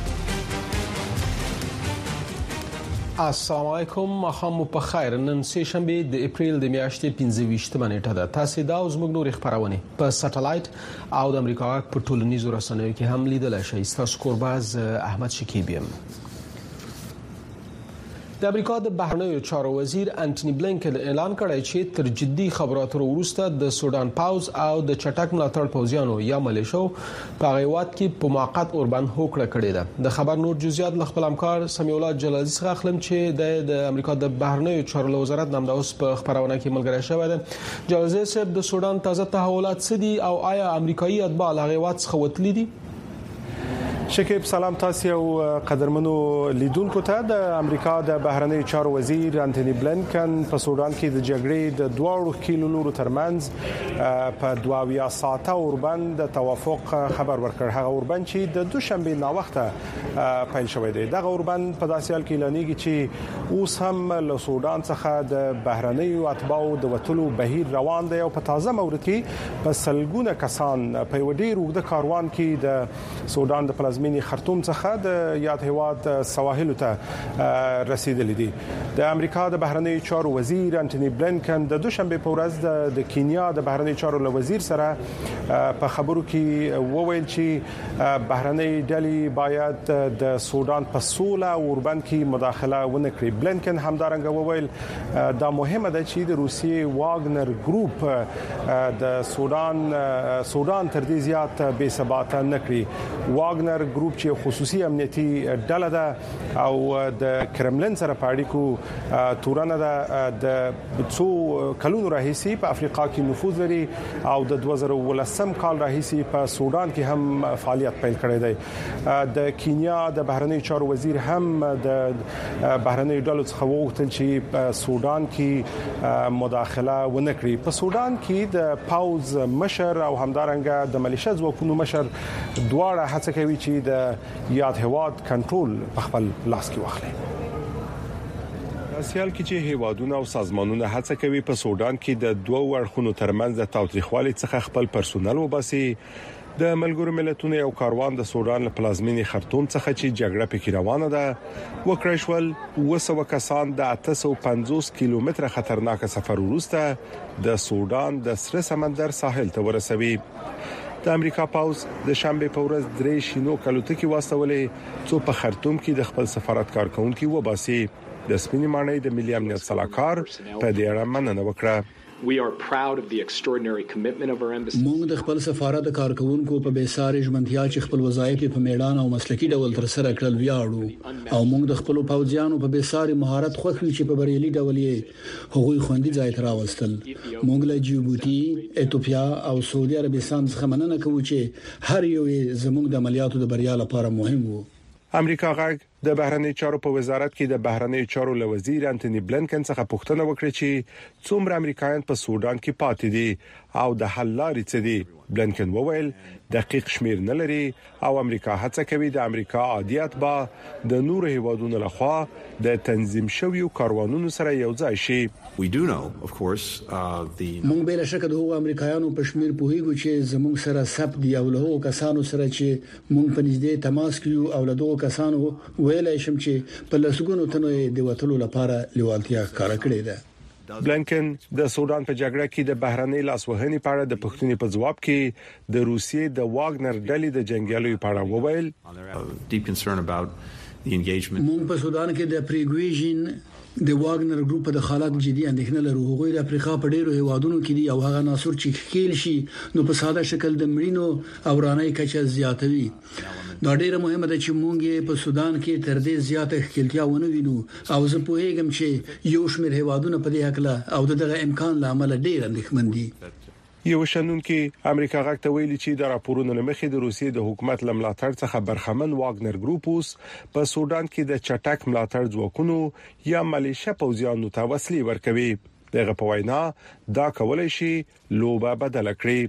السلام علیکم، مخام په خیر. نن سه شنبه د اپریل د میاشتې پنځه ویشتمه نیټه ده. تاسو دا زموږ نور خبرونه په سټلایټ او د امریکا په ټولنیزو رسنیو کې هم لیدلای شئ. تاسو کورباز احمد شکیبی یم. د امریکا د بهرنیو چارو وزیر انټونی بلینکن اعلان کړی چې تر جدي خبراتو وروسته د سودان پاوز او د چټک ملاتړ پوځیانو یا ملیشو په غیوات کې په موقت اوربند هوکړه کړې ده. د خبر نور جزئیات له خپل همکار سمیع الله جلالي څخه اخلم چې د امریکا د بهرنیو چارو وزارت نام د اوس په خبرونه کې ملګری شوی دی. جلالي صاحب، د سودان تازه تحولات څه دي او آیا امریکایي اتباع له غیوات څخه وتلي دي؟ شکیب، سلام تاسو او قدرمنو لیدونکو ته. د امریکا د بهرنیو چارو وزیر انټونی بلینکن په سودان کې د جګړې د دوه کیلونورو ترمنځ په دوه اویا ساعته اوربند د توافق خبر ورکړ. هغه اوربند چې د دوشنبه نا وخته پیل شوی دی. دغه اوربند په داسې حال کې لانیږي چې اوس هم له سودان څخه د بهرنیو اتباعو د وټلو بهیر روان دی او په تازه مورد کې په سلګونه کسان په وډیر وګړه کاروان کې د سودان د پلازمینې خرطوم څخه د یاد هیواد سواحل ته رسیدلی دي. د امریکا د بهرنیو چارو وزیر انټونی بلینکن د دوشنبه په ورځ د کینیا د بهرنیو چارو وزیر سره په خبرو کې وویل چې بهرنۍ ډلې باید د سودان په سوله او اوربند کې مداخله ونه کړي. بلینکن همدارنګه وویل دا مهمه ده چې د روسیې واګنر ګروپ د سودان سودان تر دې زیات بې ثباته نه کړي. واګنر ګروپ چې خصوصي امنیتي ډله ده او د کرملن سره په اړیکو تورنه ده. د څو کلونو راهیسي په افریقا کې نفوذ لري او د دوه زره ولسم کال راهیسي په سودان کې هم فعالیت پیل کړی دی. د کینیا د بهرنیو چارو وزیر هم د بهرنیو ډلو څخه وغوښتل چې په سودان کې مداخله ونه کړي. په سودان کې د پاوز مشر او همدارنګه د ملیشیا ځواکونو مشر دواړه هڅه کوي چې د یاد هیواد کنټرول په خپل لاس کې واخلي. سیال کې چې هیوادونه او سازمانونه هڅه کوي په سودان کې د دوه اړخونو ترمنځ د تاوتریخوالي څخه خپل پرسونل وباسي. د ملګرو ملتونو یو کاروان د سودان له پلازمینې خرطوم څخه چې جګړه پکې روانه ده وکړای شول. وسو کسان د اته سوه پنځوس کیلومتره خطرناک سفر وروسته د سودان د سره سمندر ساحل ته ورسوي. د امریکا پاوز د شنبه په ورځ درې شینو کلوتکي واستولې څو په خرطوم کې د خپل سفارت کارکونکو وباسي. د سپینې ماڼۍ د ملي امنیت صلاحکار په دې اړه مننه وکړه. We are proud of the extraordinary commitment of our embassy. موږ د خپل سفارت کارکونکو په بیسارې ژمنتیا چې خپل وظایف په میدان او مسلکي ډول تر سره کړل ویاړو او موږ د خپل پوځیانو په بیسارې مهارت خوښوي چې په بریالي ډول یې هغوی خوندي ځای ته راوستل. موږ له جیبوتي، ایتوپیا او سعودي عربستان څخه مننه کوو چې هر یو زموږ د عملیاتو د بریا لپاره مهم وو. امریکا غږ د بهرنیو چارو په وزارت کې د بهرنیو چارو له وزیر انټونی بلینکن څخه پوښتنه وکړه چې څومره امریکایان په سودان کې پاتې دي او د حل لارې څه دي. بلینکن وویل دقیق شمیر نه لري او امریکا هڅه کوي د امریکا عادیات با د نور هیوادونو لخوا د تنظیم شویو کاروانونو سره یو ځای شي. We do know, of course, uh, the موږ به له شک د هغو امریکایانو په شمیر پوهیږو چې زموږ سره سب دی او له هغو کسانو سره چې موږ په نږدې تماس کې او له دغو کسانو ویلای شم چې په لسګونو تنو د وټلو لپاره لیوالتیا ښکاره کړې ده. بلینکن د سودان په جګړه کې د بهرنۍ لاسوهنې په اړه د پښتوني په جواب کې د روسیې د واګنر ډلې د جنگیالیو په اړه وویل. deep concern about the engagement. مونږ په سودان کې د پریګویژن د واګنر ګروپ د خلک جدي اندېښنه لرو. هغوی د افریقا په ډیرو هیوادونو کې دي او هغه عناصر چې ښکیل شي نو په ساده شکل د مړینو او رانۍ کچه زیاتوي. دا ډیره مهمه ده چې مونږ په سودان کې تر دې زیاته ښکیلتیا ونه وینو او زه پوهیږم چې یو شمېر هیوادونه په دې حق او دغه امکان له امله ډیر اندېښمن دي. یو شنونکو امریکا غاک ته ویلي چې د راپورونو لمخې د روسیې د حکومت لملاتړ څخه برخمن واګنر ګروپ اوس په سودان کې د چټک ملاتړ ځواکونو یا ملیشه پوځیانو ته وسلې ورکوي. دغه په وینا دا کولای شي لوبه بدل کړي.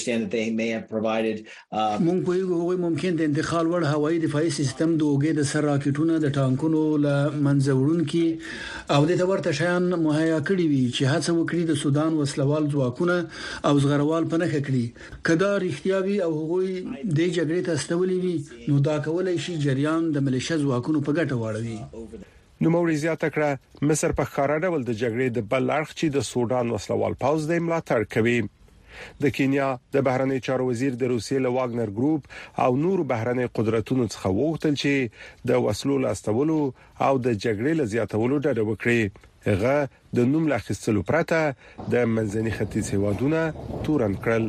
مونږ په یو وای ممکن د انتقال وړ هوایي دفاعي سیستم د اوګې د سر راکټونو د ټانکونو له منځورون کې او د تورته شیان مهیا کړی وي چې هڅه وکړي د سودان وسلوال ځواکونه او زغروال پنه کړي. کدا رښتیاوي او هغوی د جګړې ته استولي وي نو دا کولای شي جریان د ملیشه ځواکونو په ګټه واړوي. نو موري زیاته کړه مصر په ښکارا ډول د جګړې د بل اړخ چې د سودان وسلوال پوځ د ملاتړ کوي. د کینیا د بهرنی چارو وزیر د روسیې له واګنر ګروپ او نور بهرنی قدرتونو څخه وغوښتل چې د وسلو لاستولو او د جګړې له زیاتولو ډډه وکړي. هغه د نوم لا خستلو پرته د منځني ختیځ هیوادونو تورن کړل.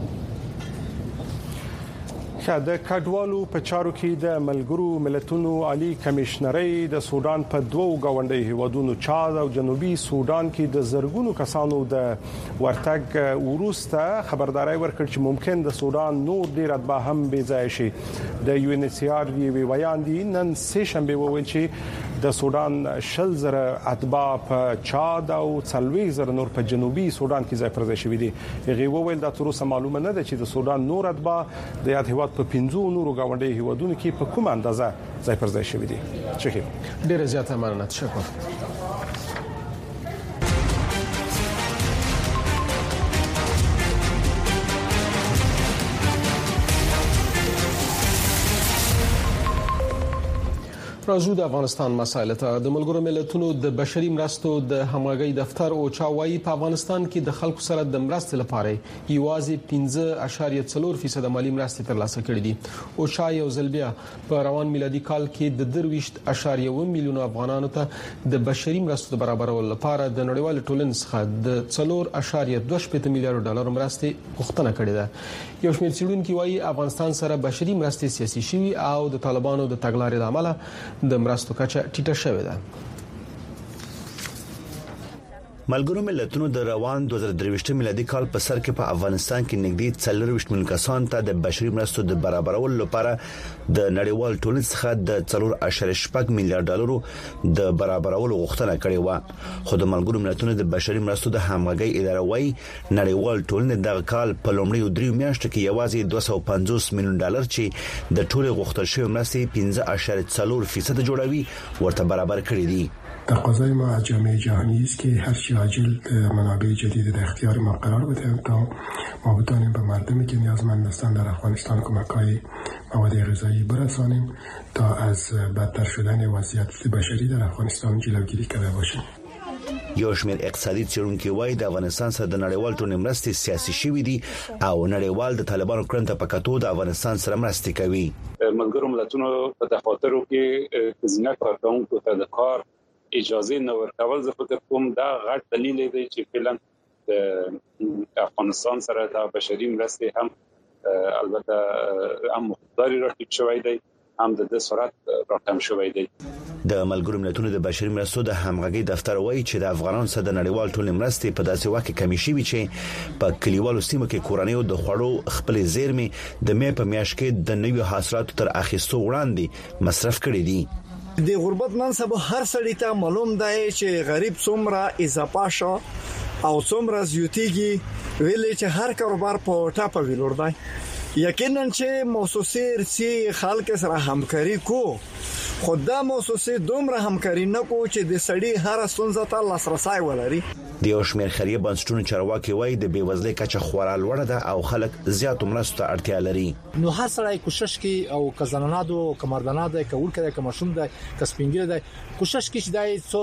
د کډوالو په چارو کې د ملګرو ملتونو عالی کمشنري د سودان په دوو غونډي هیوادونو چاد او جنوبي سودان کې د زرګونو کسانو د ورتګ وروسته خبرداري ورکړ چې ممکن د سودان نور ډیر اتباع هم بې ځای شي. د یو ان ایچ سی آر وی ویاندي نن سه شنبه وویل چې د سودان شل زره اتباع په چاد او څلوي زره نور په جنوبي سودان کې ځای پر ځای شوي دي. هغه وویل دا تر اوسه معلومه نه ده چې د سودان نور اتباع د یاد هیواد په پنځو نورو غونډي هیوادونو کې په کومه اندازه ځای پر ځای شوي دي. شکر ډیر زیاته مننه. شکر. راځو د افغانستان مسایل ته. د ملګرو ملتونو د بشري مرستو د همغږي دفتر او چاوایي په افغانستان کې د خلکو سره د مرستې لپاره یوازې پنځه اعشاریه څلور فیصد مالی مرستې ترلاسه کړې دي. او شای او زلبیا په روان میلادي کال کې د درويشت اعشاریه و میلیون افغانانو ته د بشري مرستو برابرولو لپاره د نړیوال ټولنې څخه د څلور اعشاریه دوه شپږ میلیارډ ډالر مرستې غوښتنه کړې ده. یو شمېر څېړونکي وایي افغانستان سره بشري مرستې سیاسي شوي او د طالبانو د تګلارې د عمله د مرستو کچه ټیټه شوې ده. ملګرو ملتونو د روان دوه زره درویشت میلادي کال په سر کې په افغانستان کې نږدې څلور میلیون کسان ته د بشري مرستو د برابرولو لپاره د نړیوال ټولنې څخه د څلور اعشاریه شپږ میلیارډ ډالرو د برابرولو غوښتنه کړې و. خو د ملګرو ملتونو د بشري مرستو د همغږي اداره وايي نړیوال ټولنې د کال په لومړیو دریو میاشتو کې یوازې دوه سوه پنځوس میلیون ډالر چې د ټولې غوښتل شوی مرستې پنځه اعشاریه څلور فیصد جوړوي ورته برابر کړې دي. تقاضای ما از جامعه جهانی است که هر چه عاجل منابع جدید در اختیار ما قرار بدهیم تا ما بتوانیم به مردمی که نیازمند هستند در افغانستان کمک‌های مواد غذایی برسانیم تا از بدتر شدن وضعیت بشری در افغانستان جلوگیری کرده باشیم. یو شمېر اقتصادي څېړونکي وایي د افغانستان سره د نړیوال ټولنې مرستې سیاسي شوي دي او نړیوال د طالبانو کړنو ته په کتو د افغانستان سره مرستې کوي. ملګرو ملتونو په دفاترو کې ښځینه کارکوونکو ته د کار اجازه نه ورکول زه فکر کوم دا غټ دلیل دی چې فعلا د افغانستان سره د بشري مرستې هم البته هم مقداري راټیټ شوی دی هم د سرعت راکم شوی دی. د ملګرو ملتونو د بشري مرستو د همغږي دفتر وایي چې د افغانانو سره د نړیوال ټولنې مرستې په داسې وخت کې کمی شوي چې په کلیوالو سیمو کې کورنیو د خوړو خپل زیرمې د مې په میاشت کې د نویو حاصلاتو تر اخیستو وړاندې مصرف کړي دي. د غربت منصب هر سړی ته معلوم دی چې غریب څومره اضافه شو او څومره زیاتیږي ویلې چې هر کاروبار په ټاپه ویلور دی. یقینا چې موسسې رسي خلک سره همکاري کو خدای موسسې دومره همکاري نه کو چې د سړی هر ستونزه ته لاسرسي ولري. د یو شمېر خیریه بنسټونو چارواکي وایي د بیوزلۍ کچه خورا لوړه ده او خلک زیاتو مرستو ته اړتیا لري. نو هر سړی کوشش کوي او کزنانادو کمردانادو کول کوي کمشوم ده کسپینګل ده کوشش کوي چې دای څو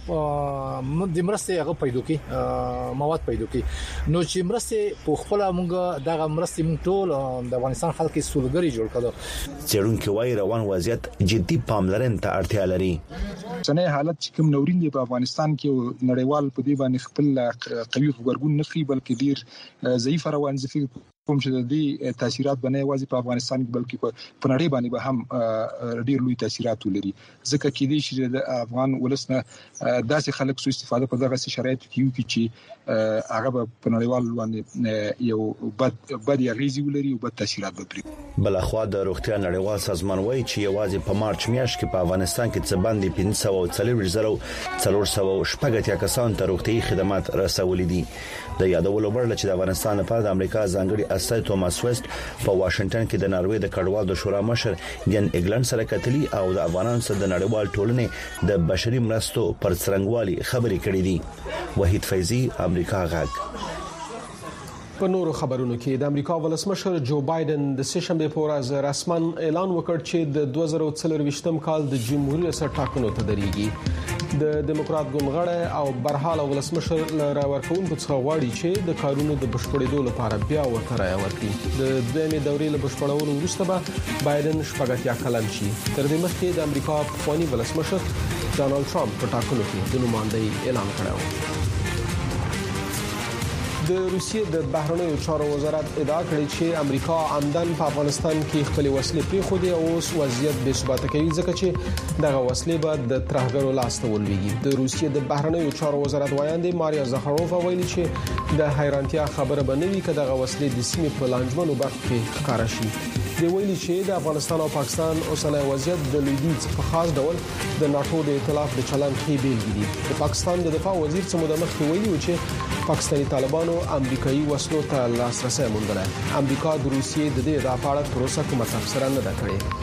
د مرستې هغه پیدا کوي مواد پیدا کوي. نو چې مرستې په خپل موږ دغه مرستې موږ ټول د افغانستان خلک سولګری جوړ کړو. څېړونکي وایي روان وضعیت جدي پام پاملرنې ته اړتیا لري. څنګه حالت چې کوم نورین دی په افغانستان کې نړیوال په دې باندې خپل قوي خبرګون نه کوي بلکې ډیر ضعیف روان ځي کوم چې د دې تاثیرات باندې واځي په افغانستان کې بلکې په نړۍ باندې به هم ډیر لوی تاثیرات ولري. ځکه کې دې چې د افغان ولسنه داسې خلک سو استفاده په دغه شرایطو کې کوي چې هغه په نړیوال باندې یو بد بد یغیزي ولري او بد تاثیرات وکړي. بل خو د روغتیا نړیوال سازمان وایي چې یوازې په مارچ میاشت کې په افغانستان کې څه باندې پنځه سوه او څلور زره څلور سوه شپږ اتیا کسان ته روغتي خدمات رسولي دي. د یادولو وړ چې د افغانستان لپاره د امریکا ځانګړي استازي توماس ویسټ په واشنگټن کې د ناروې د کډوال د شورا مشر ګن انګلند سره کتلي او د افغانانو سره د نړیوال ټولنې د بشري مرستو پر څرنګوالي خبرې کړې دي. وحید فیضی، امریکا غږ. په نورو خبرونو کې د امریکا ولسمشر جو بایدن د سهشنبه په ورځ رسماً اعلان وکړ چې د دوه زره څلرويشتم کال د جمهوریت ریاست ټاکنو ته درېږي. د دیموکرات ګوندغړی او برحاله ولسمشر لره ورکوونکو څخه غواړي چې د کارونو د بشپړېدو لپاره بیا ورته رایه ورکړي. د دویمې دورې له بشپړولو وروسته به بایدن شپږ اتیا کلن شي. تر دې مخکې د امریکا پخوانی ولسمشر ډانلډ ټرمپ په ټاکنو کې د نوماندۍ اعلان کړی و. د روسیې د بهرنیو چارو وزارت ادعا کړې چې امریکا عمدن په افغانستان کې خپل وسلې پریښودې او اوس وضعیت بې ثباته کوي ځکه چې دغه وسلې به د ترهګرو لاس ته ولويږي. د روسیې د بهرنیو چارو وزارت وایاندې ماریا زخاروفا ویلي چې د حیرانتیا خبره به نه وي چې دغه وسلې د سیمې په لانجمنو برخو کې ښکار شي. د ویلي چې د افغانستان او پاکستان اوسنی وضعیت د لویدیځ په خاص ډول د ناتو د ائتلاف د چلند کې بیلګې دي. د پاکستان د دفاع وزیر څه موده مخکې ویلي و چې پاکستاني طالبانو امریکایي وسلو ته لاسرسي موندلی. امریکا د روسیې د دې ادعا په اړه تر اوسه کومه تبصره نه ده کړې.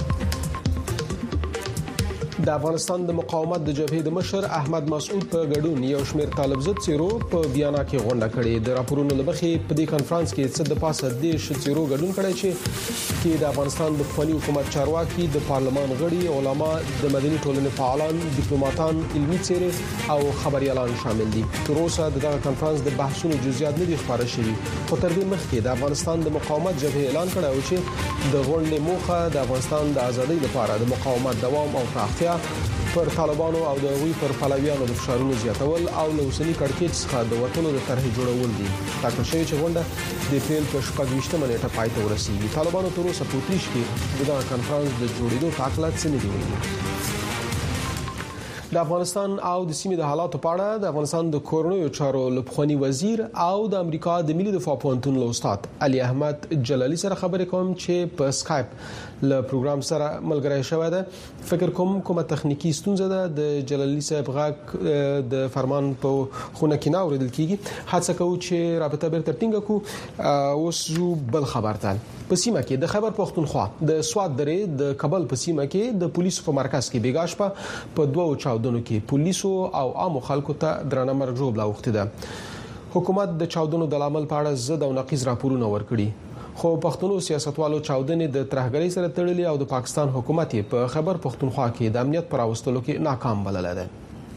د افغانستان د مقاومت د جبهې د مشر احمد مسعود په ګډون یو شمېر طالب ضد څیرو په بیانا کې غونډه کړې. د راپورونو لمخې په دې کانفرنس کې څه د پاسه د شڅیرو ګډون کړی چې کې د افغانستان د خپل حکومت چارواکي، د پارلمان غړي، علما، د مدني ټولنې فعالان، ډیپلوماټان، علمي څیرې او خبريالان شامل دي. تر اوسه دغه کانفرنس د بحثونو جزئیات نه دي خبره شوي. خو تر دې مخکې د افغانستان د مقاومت جبهې اعلان کړی و چې د غونډې موخه د افغانستان د ازادۍ لپاره د مقاومت دوام او پراختیا پر طالبانو او د غوي پر پلویانو د فشارونو زیاتول او له اوسنی کړکېچ څخه د وټولو د طرح جوړول دي. تاکل شوی چې غونډه د اپریل په شپږ نیټه پای ته ورسیږي. طالبانو تر اوسه په اتریش کې دغه کانفرنس د جوړېدو تاکلات څه نه دی ویلي. د افغانستان او د سیمې د حالاتو په اړه د افغانستان د کورنیو چارو لپخونی وزیر او د امریکا د ملي دفاع پوهنتون استاد علي احمد جلالي سره خبرې کوم چې په سکایپ له پروګرام سره ملګری شوی دی. فکر کوم کومه تخنیکی ستونزه ده د جلالي صاحب غاک د فرمان په خونه کې نه اوریدل کیږي. هڅه کوو چې رابطه بیرته ټینګه کو. اوس زو بل خبر ته په سیمه کې د خیبر پختونخوا د سواد درې د کابل په سیمه کې د پولیسو په مرکز کې بیګا شپه په دوه چاودنو کې پولیسو او عام خلکو ته درنه مرګ ژوبله وخته ده. حکومت د چاودنو د عمل په اړه زد او نقیض راپورونه ورکړي. خو پښتونو سیاستوالو چاودنې د ترهګرۍ سره تړلې او د پاکستان حکومت په خیبر پختونخوا کې د امنیت پر راوستلو کې ناکام بلل ده.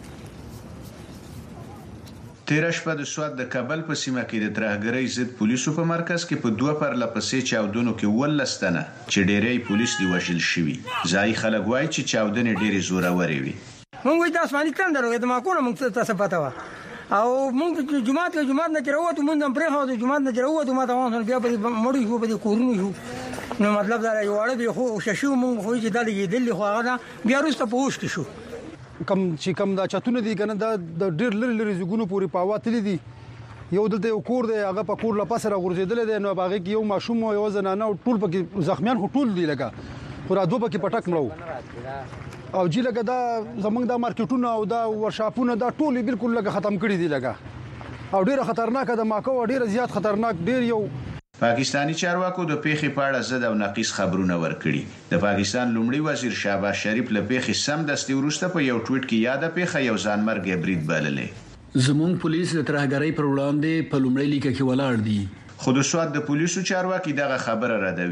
تیر شپه د سواد د کابل په سیمه کې د ترهګرۍ ضد پولیسو په مرکز کې په دوه پر لپسې چاودنو کې ولستنه چې ډېری پولیس دی وژل شوي. ځای خلک وایي چې چاودنې ډېری زورورې وي. مونږ وایي تاسو باندې تم درو د ماکونه مونږ ته څه پتا و او مونږ جمعه له جمعه نه چروته مونږ هم پرې هو د جمعه نه چروته ما ته وانه بیا په مړی هو په کورونو شو. نو مطلب دا یو اړه به خو ششو مونږ خو چې دلې دلې خو هغه بیا وروسته په هوش کې شو. کم چې کم دا چاتونه دي کنه دا د ډېر لری لری زګونو پوری پاواتلې دي. یو دلته یو کور دی هغه په کور لپاره سره غورځیدل دي. نو باغې کې یو ماشوم او یو زنانه او ټول پکې زخمیان خو ټول دي لګه خو را دوه پکې پټک مړو او جی لګه دا زمنګ دا مارکیټونه او دا ورشاپونه دا ټول بالکل لګه ختم کړي دي لګه او ډیره خطرناک ده ماکو ډیره زیات خطرناک ډیر یو. پاکستانی چارواکو د پیښې په اړه زد او نقیص خبرونه ورکړي. د پاکستان لومړي وزیر شهباز شریف له پیښې سم دستي وروسته په یو ټویټ کې یاده پیښه یو ځانمرګ برید بللې. زموږ پولیس د ترهګرۍ پر وړاندې په لومړي لیکه کې ولاړ دي. خو د سواد د پولیسو چارواکي دغه خبره ردوي.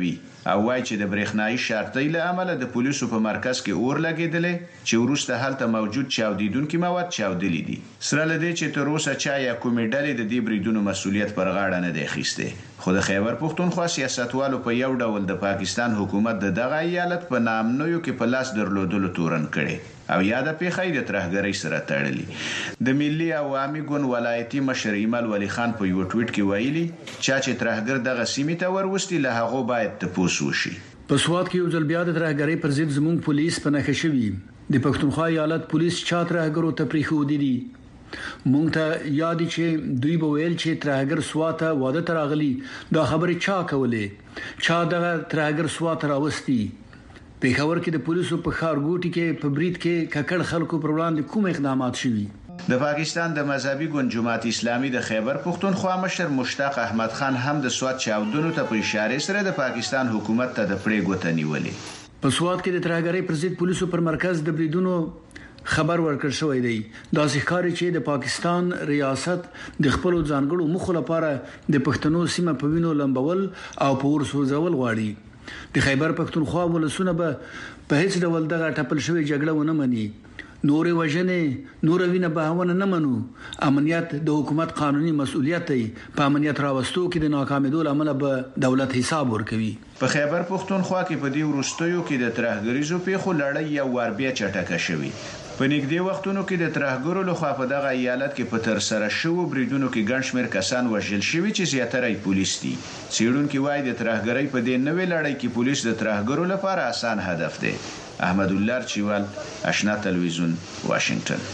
او وایي چې د برېښنایي شارټۍ له امله د پولیسو په مرکز کې اور لګېدلې چې وروسته هلته موجود چاودیدونکي مواد چاودلي دي. سره له دې چې تر اوسه چا یا کومې ډلې د دې بریدونو مسؤلیت پر غاړه نه دی اخیستی. خو د خیبر پښتونخوا سیاستوالو په یو ډول د پاکستان حکومت د دغه ایالت په نامنویو کې په لاس درلودلو تورن کړي او یاد پیښې د ترهګرۍ سره تړلي. د ملي عوامي ګوند ولایتي مشر ایمل ولی خان په یو ټویټ کې ویلي چې ترهګر دغه سیمې ته وروستي له هغه باید تپوس وشي. په سواد کې یو ځل بیا د ترهګرۍ پر ضد زموږ پولیس په نښه شوي. د پښتونخوا ایالت پولیس چا ترهګرو ته پریښودي دي. مونږ ته یاد چې دوی به ویل چې ترهګر سواته واده تراغلي دا خبرې چا کولې چا دغه ترهګر سواته راوستي. پیښور کې د پولیسو په خارګوټي کې په برید کې ککړ خلکو پر وړاندې کوم اقدامات شوي؟ د پاکستان د مذهبي ګوند جماعت اسلامي د خیبر پښتونخوا مشر مشتاق احمد خان هم د سواد چاودنو ته په اشاره سره د پاکستان حکومت ته د پړې ګوته نیولې. په سواد کې د ترهګرۍ پر ضد پولیسو پر مرکز د بریدونو خبر ورکړ شوی دی. دا ښکاري چې د پاکستان ریاست د خپل ځانګړو مخه لپاره د پښتنو سیمه په وینو لمبول او په ورسوځول غواړي. د خیبر پښتونخوا ولسونه به په هیڅ ډول دغه ټپل شوی جګړه ونه مني. نورې وژنې نور وینه بهونه نه منو. امنیت د حکومت قانوني مسؤلیت دی. په امنیت راوستو کې د ناکامیدو لامل به دولت حساب ورکوي. په خیبر پښتونخوا کې په دې ورستیو کې د ترهګریزو پیښو لړۍ یو ور بیا چټکه شوې. په نږدې وختونو کې د ترهګرو لخوا په دغه ایالت کې په تر سره شوو بریدونو کې ګڼ شمېر کسان وژل شوي چې زیاتره یې پولیس دي. څېړونکي وایي د ترهګرۍ په دې نوې لړۍ کې پولیس د ترهګرو لپاره آسان هدف دی. احمد الله چیوال، آشنا تلویزیون، واشنگتن.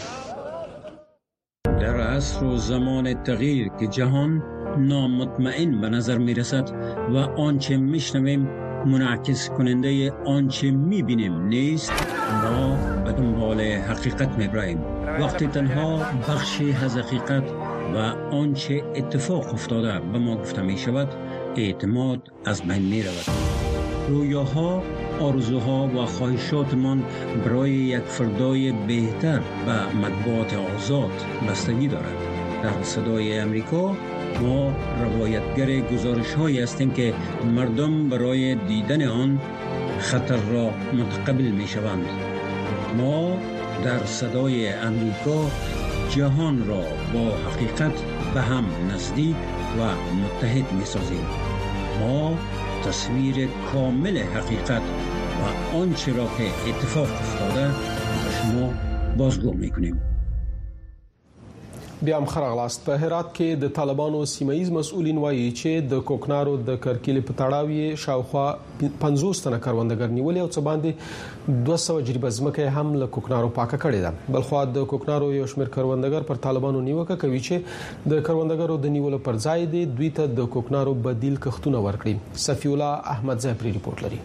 در عصر و زمان تغییر که جهان نامطمئن به نظر می رسد و آنچه می شنویم منعکس کننده آنچه می بینیم نیست، ما به دنبال حقیقت می براییم. وقتی تنها بخشی از حقیقت و آنچه اتفاق افتاده به ما گفته می شود، اعتماد از بین می رود. رویاها، آرزوها و خواهشاتمان برای یک فردای بهتر و مطبوعات آزاد بستگی دارد. در صدای امریکا ما روایتگر گزارش هایی هستیم که مردم برای دیدن آن خطر را متقبل می شوند. ما در صدای امریکا جهان را با حقیقت به هم نزدیک و متحد می سازیم. ما تصویر کامل حقیقت و آنچه را که اتفاق افتاده به شما بازگو می کنیم. بیا هم خراغلاست. په هرات کې د طالبانو سیمایي مسؤلین وایي چې د کوکنارو د کرکیلې په تړاو یې شاوخوا پنځوس تنه کروندګر نیولې او څه باندې دوه سوه جریبه ځمکه هم له کوکنارو پاکه کړې ده. بلخو د کوکنارو یو شمېر کروندګر پر طالبانو نیوکه کوي چې د کروندګرو د نیولو پر ځای دی دوی ته د کوکنارو بدیل کښتونه ورکړي. صفی الله احمد زهري رپورټ لري.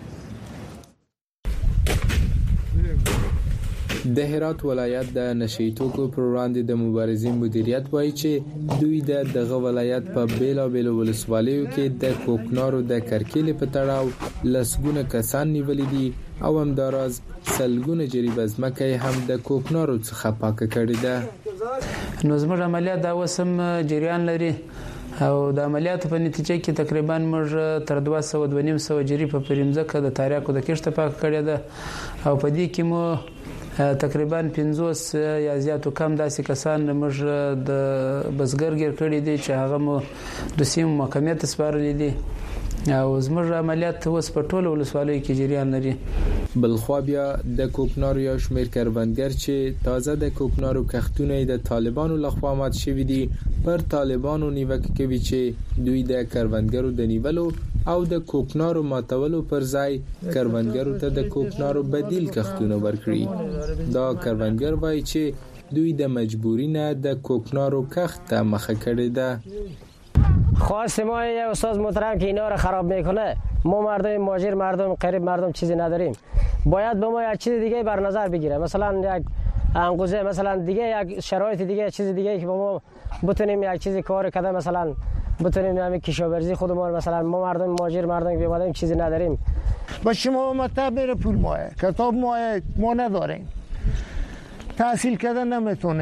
د هرات ولایت د نشئی توکو پر وړاندې د مبارزې مدیریت وایي چې دوی د دغه ولایت په بیلابیلو ولسوالیو کې د کوکنارو د کرکیلې په تړاو لسګونه کسان نیولي دي او همداراز سلګونه جریبه ځمکه هم د کوکنارو څخه پاکه کړې ده. نو زموږ عملیات دا وسم جریان لري او د عملیاتو په نتیجه کې تقریبا موږ تر دوه سوه دوه نیم سوه جریبه پرېمځکه د تاریاکو د کښته پاکه کړې ده او په دې کې مو تقریبا پنځوس یا زیاتو کم داسې کسان موږ د بزګر ګر کړی دي چې هغه مو د سیمو محکمې ته سپارلي دي او زموږ عملیات اوس په ټولو ولسوالیو کې جریان لري. بلخوا بیا د کوکنارو یو شمېر کروندګر چې تازه د کوکنارو کښتونه د طالبانو لخوا مات شوي دي پر طالبانو نیوکه کوي چې دوی د کروندګرو د نیولو او د کوکنارو ماتولو پر ځای کروندګرو ته د کوکنارو بدیل کښتونه ورکړي. دا کروندګر وایي چې دوی د مجبوری نه د کوکنارو کښت ته مخه کړې ده. خواست ما یه استاد محترم که اینا رو خراب میکنه، ما مردم مهاجر مردم غریب مردم چیزی نداریم، باید به ما یک چیز دیگه بر نظر بگیره، مثلا یک انقوزه، مثلا دیگه یک شرایط دیگه چیز دیگه که با ما بتونیم یک چیزی کار کرده، مثلا بتونیم همین کشاورزی خودمون، مثلا ما مردم مهاجر مردم بیمادیم چیزی نداریم. با شما مطلب میره پول ماه کتاب ماه ما نداریم، تحصیل کردن نمیتونیم،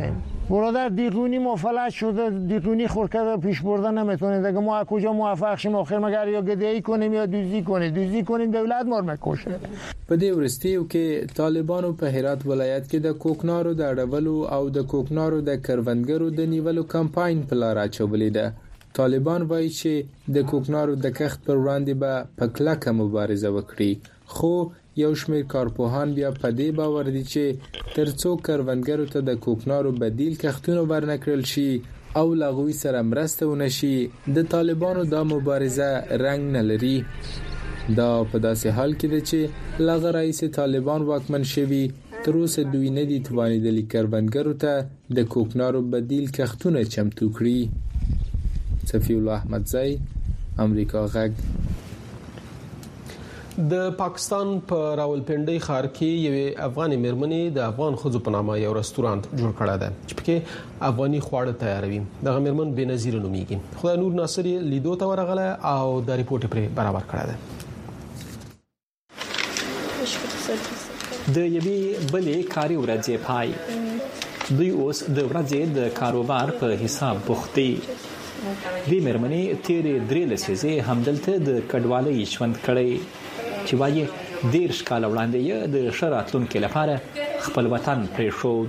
برادر دیقونی ما فلج شده، دیقونی خورکده پیش بردن نمیتونه دیگه. ما کجا موفق شیم آخر مگر یا گدایی کنیم یا دوزی کنیم دوزی کنیم دولت ما میکشه. په دې ورستیو کې طالبانو په هرات ولایت کې د کوکنارو د اړولو او د کوکنارو د کروندګرو د نیولو کمپاین په لار اچولې ده. طالبان وایي چې د کوکنارو د کښت پر وړاندې به په کلکه مبارزه وکړي، خو یو شمېر کارپوهان بیا په دې باور دي چې ترڅو کروندګرو ته د کوکنارو بدیل کښتونه ورنکړل شي او لغوی سره مرسته ونشي، د طالبانو دا مبارزه رنګ نه لري. دا په داسې حال کې ده چې لغه رئیس طالبان واکمن شوي تر اوسه دوی نه دي توانیدلي کروندګرو ته د کوکنارو بدیل کښتونه چمتو کړي. صفی الله احمدزی، امریکا غږ. د پاکستان په راولپنډي ښار کې یوې افغاني مېرمنې د افغان ښځو په نامه یو رستورانت جوړ کړی دی چې پکې افغاني خواړه تیاروي. دغه مېرمن بېنظیره نومیږي. خدای نور ناصر یې لیدو ته ورغلی او د ریپورټ پرې برابر کړی دی. د یوې بلې کاري ورځې پای دوی اوس د ورځې د کاروبار په حساب بوخت دي. دې مېرمنې تیرې درې لسیزې همدلته د کډوالۍ ژوند کړی چې وایي دېرش کاله وړاندې یې د ښه راتلونکي لپاره خپل وطن پرېښود.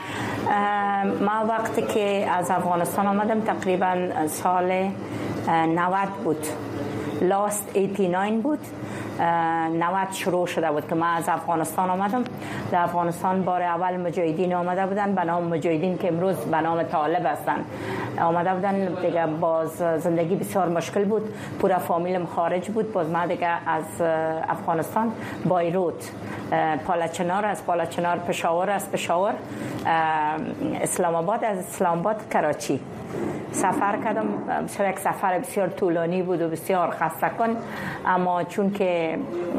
ما وقتی که از افغانستان آمدم تقریبا سال نود بود، لاست هشتاد و نه بود، نود شروع شده بود که من از افغانستان آمدم. در افغانستان بار اول مجاهدین آمده بودن به نام مجاهدین که امروز به نام طالب هستن آمده بودن دیگه. باز زندگی بسیار مشکل بود، پورا فامیلم خارج بود. باز من دیگه از افغانستان بایروت، پالچنار، از پالچنار پشاور، از پشاور اسلام آباد، از اسلام آباد کراچی سفر کردم. یک سفر بسیار طولانی بود و بسیار خسته کن، اما چون که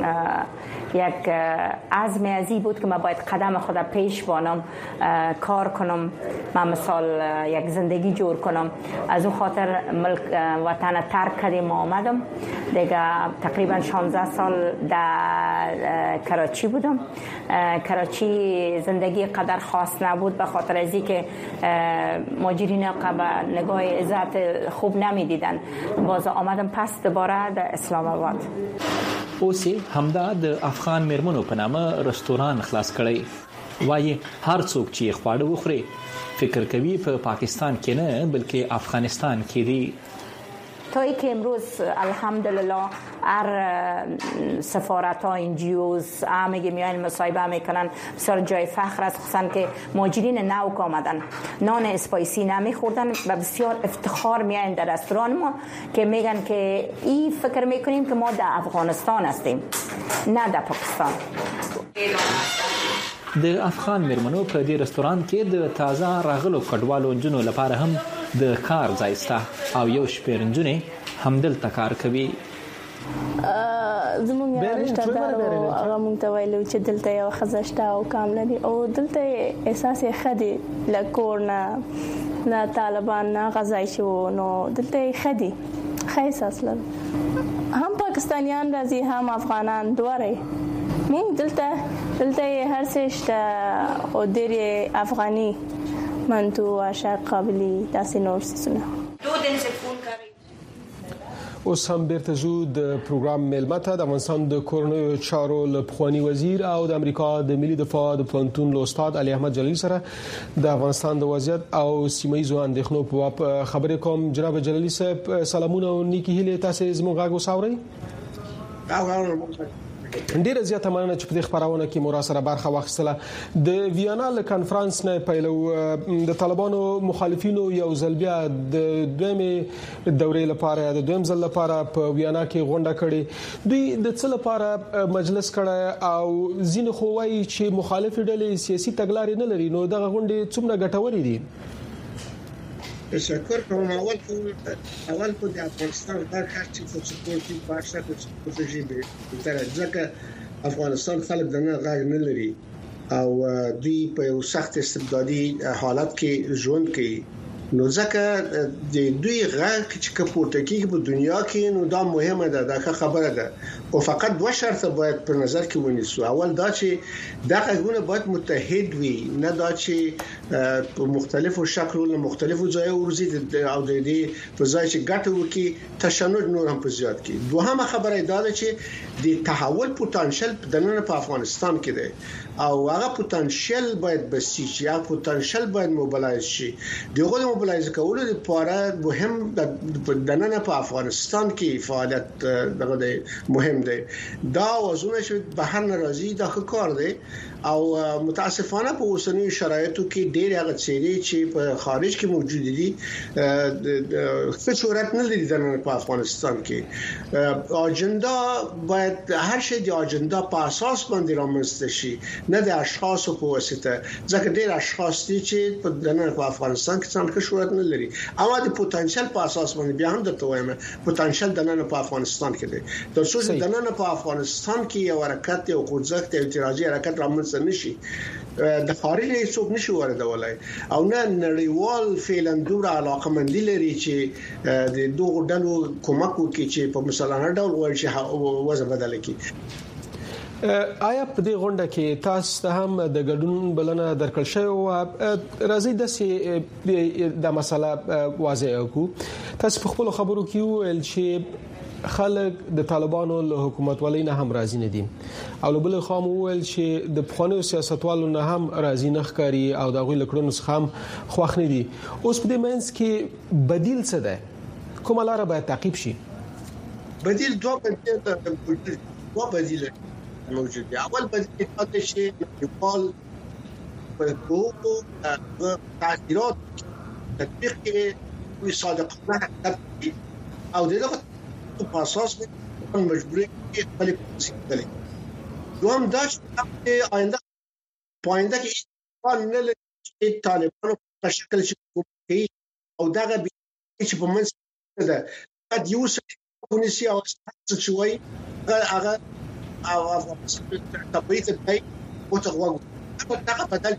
یک عزم ازی بود که من باید قدم خود پیش بانم، کار کنم، من مثال یک زندگی جور کنم، از اون خاطر ملک وطن ترک کردیم آمدم دیگه. تقریبا شانزده سال در کراچی بودم. کراچی زندگی قدر خاص نبود به خاطر ازی که ماجرین قبل نگاه عزت خوب نمیدیدن. باز آمدم پس دوباره در اسلام آباد. اوسې همدا د افغان مېرمنو په نامه رستوران خلاص کړی. وایي هر څوک چې خواړه وخوري فکر کوي په پاکستان کې نه بلکې افغانستان کې دی. تا ای که امروز الحمدلله هر سفارت ها انجیوز همه میان مصاحبه میکنن، بسیار جای فخر است، خصوصا که مهاجرین نو آمدن نان اسپایسی نمیخوردن و بسیار افتخار میان در رستوران ما که میگن که این فکر میکنیم که ما در افغانستان هستیم نه در پاکستان. د افغان مېرمنو په دې رستوران کې د تازه راغلو کډوالو نجونو لپاره هم د کار ځای شته او یو شمېر نجونې همدلته کار کوي. زموږ یو رشته دار او هغه مونږ ته ویلو چې دلته یو ښځه شته او کام لري او دلته احساس یې ښه دی، له کور نه نه طالبان نه غذای شو نو دلته ښه دی، ښه احساس لرم. هم پاکستانیان راځي هم افغانان دواړه. مونږ دلته دلته هر څه شته او ډېر افغاني منتو عشق قابلی داسې نور څه نه. اوس هم بیرته زو د پروګرام میلمه ته. د افغانستان د کورنیو چارو لپخوانی وزیر او د امریکا د ملي دفاع د پوهنتون استاد علي احمد جلیل سره د افغانستان د وضعیت او سیمایي اندېښنو په باب خبرې کوم. جناب جلیل صاحب سلامونه او نیکی هیله، تاسو زموږ غږ وساورئ. ډیره زیاته مننه چې په دې خبرونه کې مو را سره برخه واخیستله. د ویانا له کانفرنس نه پیلو د طالبانو مخالفینو یو ځل بیا د دویمې دورې لپاره د دویم ځل لپاره په ویانا کې غونډه کړې. دوی د څه لپاره مجلس کړی او ځینې خو وایي چې مخالف ډلې سیاسي تګلارې نه لري، نو دغه غونډې څومره ګټورې دي؟ تشکر کوم. اول اول په افغانستان هر هر څه چې سپورټي پاشا په څه به تر ځکه افغانستان خلک دغه غږ نه لري او دوی په یو سخت استبدادي حالت کې ژوند کوي نو ځکه د دوی غږ چې کپورته کیږي په دنیا کې نو دا مهمه ده دا خبره ده او فقط دوه شرط باید په نظر کې ونیسو. اول دا چې دا غږونه باید متحد وي، نه دا چې په مختلفو شکلونو مختلفو ځایونو ورزيد او د دې په ځای چې ګټه وکي تشنج نور هم په زیات کی. دوهمه خبره دا ده چې د تحول پوتانشل د نن په افغانستان کې ده او هغه پوتانشل باید بسیج یا پوتانشل باید موبلایز شي. دغه موبلایز کولو لپاره مهم د نن په افغانستان کې فعالیت دغه مهم دی. دا وزونه چې بهر ناراضي دا کار دی او متاسفانه په اوسنی شرایطو کې ډېر هغه څېرې چې په خارج کې موجود دي څه صورت نه لري د نن په افغانستان کې. اجنډا باید هر شی د اجنډا په اساس باندې رامنځته شي، نه د اشخاصو په واسطه، ځکه ډېر اشخاص دي چې په نن په افغانستان کې څنګه صورت نه لري. اما د پوتانشل په اساس باندې بیا هم درته وایم پوتانشل د نن په افغانستان کې دی. د څو د نن په افغانستان کې یو حرکت او خوځښت او اعتراضي حرکت رامنځته نشي، د خارج هیڅوک نشي وردولای او نه نړیوال فعلا دوره علاقمندي لري چې د دوه ډلو کومک وکړي چې په مسلانه ډول ورشي وضع بدل کړي. آیا په دې غونډه کې تاسو ته هم د ګډون بلنه درکړل شوی او راځي د سي د مسله واضح وکړو؟ تاسو په خپل خبرو کې ویل چې خلک د طالبانو له حکومت ولې نه هم راضي نه دي او بل خو ویل چې د پخوانیو سیاستوالو نه هم راضي نه ښکاري او د غوي لکړو څخه هم خوښ نه دي. اوس په دې منځ کې بدیل څه ده؟ کومه لار باید تعقیب شي؟ بدیل دوه بدیل دوه بدیل موجود دي. اول بدیل دا چې نړیوال په کومو تعهدات تطبیق کې وي صادقانه او دغه په اساس باندې مجبورې خپل پالیسي کوي. دوم دا چې آینده پاینده کې نه لري طالبانو په شکل چې کوي او دغه چې په منځ ده قد یو څه ونیسي او څه شوي هغه او تبعیض دی او تغوغ دغه بدل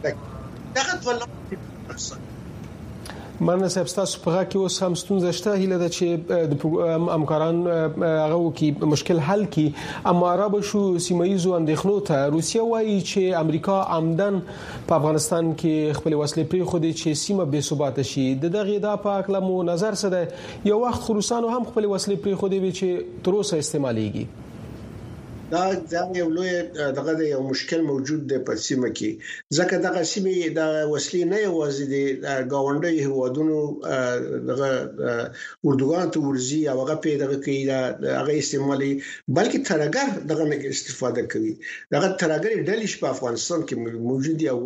دغه ولله مننه صاحب، تاسو په هغه کې اوس هم ستونزه شته. هیله ده چې د همکاران هغه کې مشکل حل کړي. اما را به شو سیمایزو اندېښنو ته روسیه وایي چې امریکا عمدن په افغانستان کې خپل وسلې پرې خو دي چې سیمه بې ثبات شي. د دغه دا په اړه مو نظر څه ده؟ یو وخت روسانو هم خپل وسلې پرې خو دي چې تر اوسه استعماليږي. دا دا یو لوی دغه یو مشکل موجود دی په سیمه کې، ځکه دغه سیمه د وسلې نه یوازې د گاونډي هوادونو دغه اردوګان ته ورزي او هغه په دغه کې د هغه استعمالي بلکې ترګر دغه نه استفاده کوي. دغه ترګر ډلې په افغانستان کې موجود دي او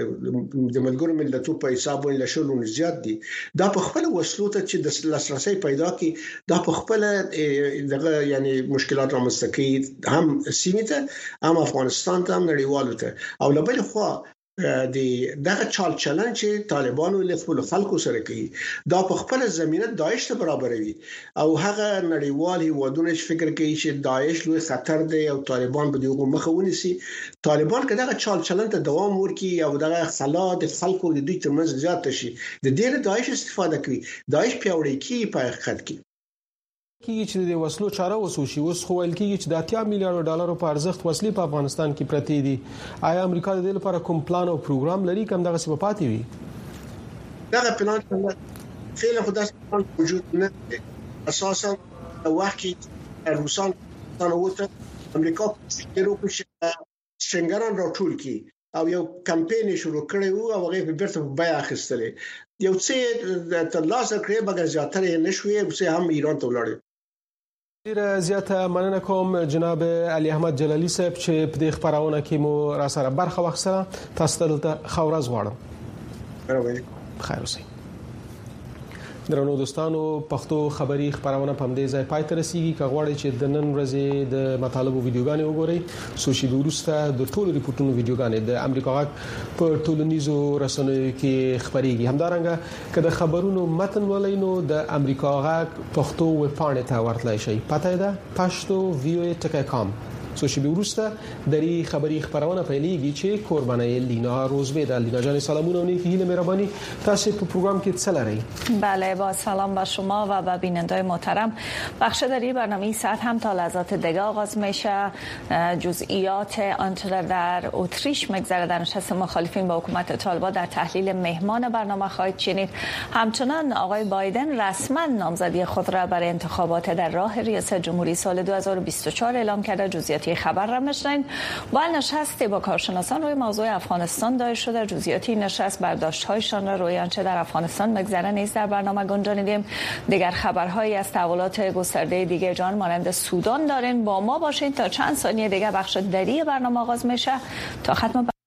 د ملګرو ملتونو په حساب ولې شلون زیات دي. دا په خپل وسلو ته چې د لاسرسي پیدا کی دا په خپل دغه یعنی مشکلات رامنځته کوي، هم سیمه ته هم افغانستان ته هم نړیوالو ته. او لبل خو د دغه چال چلن چې طالبانو له خپل خلکو سره کوي دا په خپل زمينه داعش ته برابروي او هغه نړیوال هیوادونه فکر کوي چې داعش لوی خطر دی او طالبان به دغه مخه ونیسي. طالبان که دغه چال چلن ته دوام ورکړي او دغه خلا د خلکو د دوی ترمنځ زیات شي د ډېر داعش استفاده کوي، داعش پیاوړی کی په حقیقت کې کیږي چې د وسلو چاره وسوشي. اوس خو ویل کیږي چې د اتیا میلیارډ ډالرو په ارزښت وسلې په افغانستان کې پرتې دي. آیا امریکا د دې لپاره کوم پلان او پروګرام لري کوم دغه څه پاتې وي؟ دغه پلان فعلا خو داسې موجود نه دی. اساسا وخت کې روسان تنوته امریکا په یورپ کې څنګه راټول کی او یو کمپاین شروع کړی وو او هغه په بیرته بیا اخیستلې. یو څه تر لاسه کړی بګر زیاتره نشوي څه هم ایران ته ولاړ. ډیر زیاته مننه کوم جناب علي احمد جلالي صاحب چې په دې خبرونه کې مو را سره برخه واخیسته. تاسو ته خورز غواړم. خیر اوسئ. درنو دوستانو، پښتو خبري خبرونه په همدې ځای پای ته رسیدي. کغواړئ چې د نن ورځې د مطالبو ویډیوګانې وګورئ، سوشل ورسته د ټولو ریپورتونو ویډیوګانې د امریکا غږ په ټولنیزو رسنیو کې خبريږي. همدارنګه که د خبرونو متن ولینو د امریکا غږ پښتو ویب پاڼې ته ورتلای شئ. پته ده پښتو وی او ای ټکی کام سوشي بیورسته دری خبری خبرونه پیلیږي چې قربانای لینا روزبه د لینا جان سلامونه و نیکی هیله مهربانی تاسو په پروگرام کې څه لرئ؟ بله با سلام به شما و به بینندگان محترم. بخش دری برنامه ساعت هم تا لحظات دیگه آغاز میشه. جزئیات آنچه در اتریش مگذره در نشست مخالفین با حکومت طالبان در تحلیل مهمان برنامه خواهید شنید. همچنان آقای بایدن رسما نامزدی خود را برای انتخابات در راه ریاست جمهوری سال دو هزار و بیست و چهار اعلام کرده. جزئیاتی خبر را میشنوید. با نشستی با کارشناسان روی موضوع افغانستان دایر شده. جزئیاتی نشست برداشت‌هایشان را روی آنچه در افغانستان مگذره نیز در برنامه گنجانیدیم. دیگر خبرهایی از تحولات گسترده دیگه جان مانند سودان دارین. با ما باشین تا چند ثانیه دیگه بخش دری برنامه آغاز میشه. تا ختم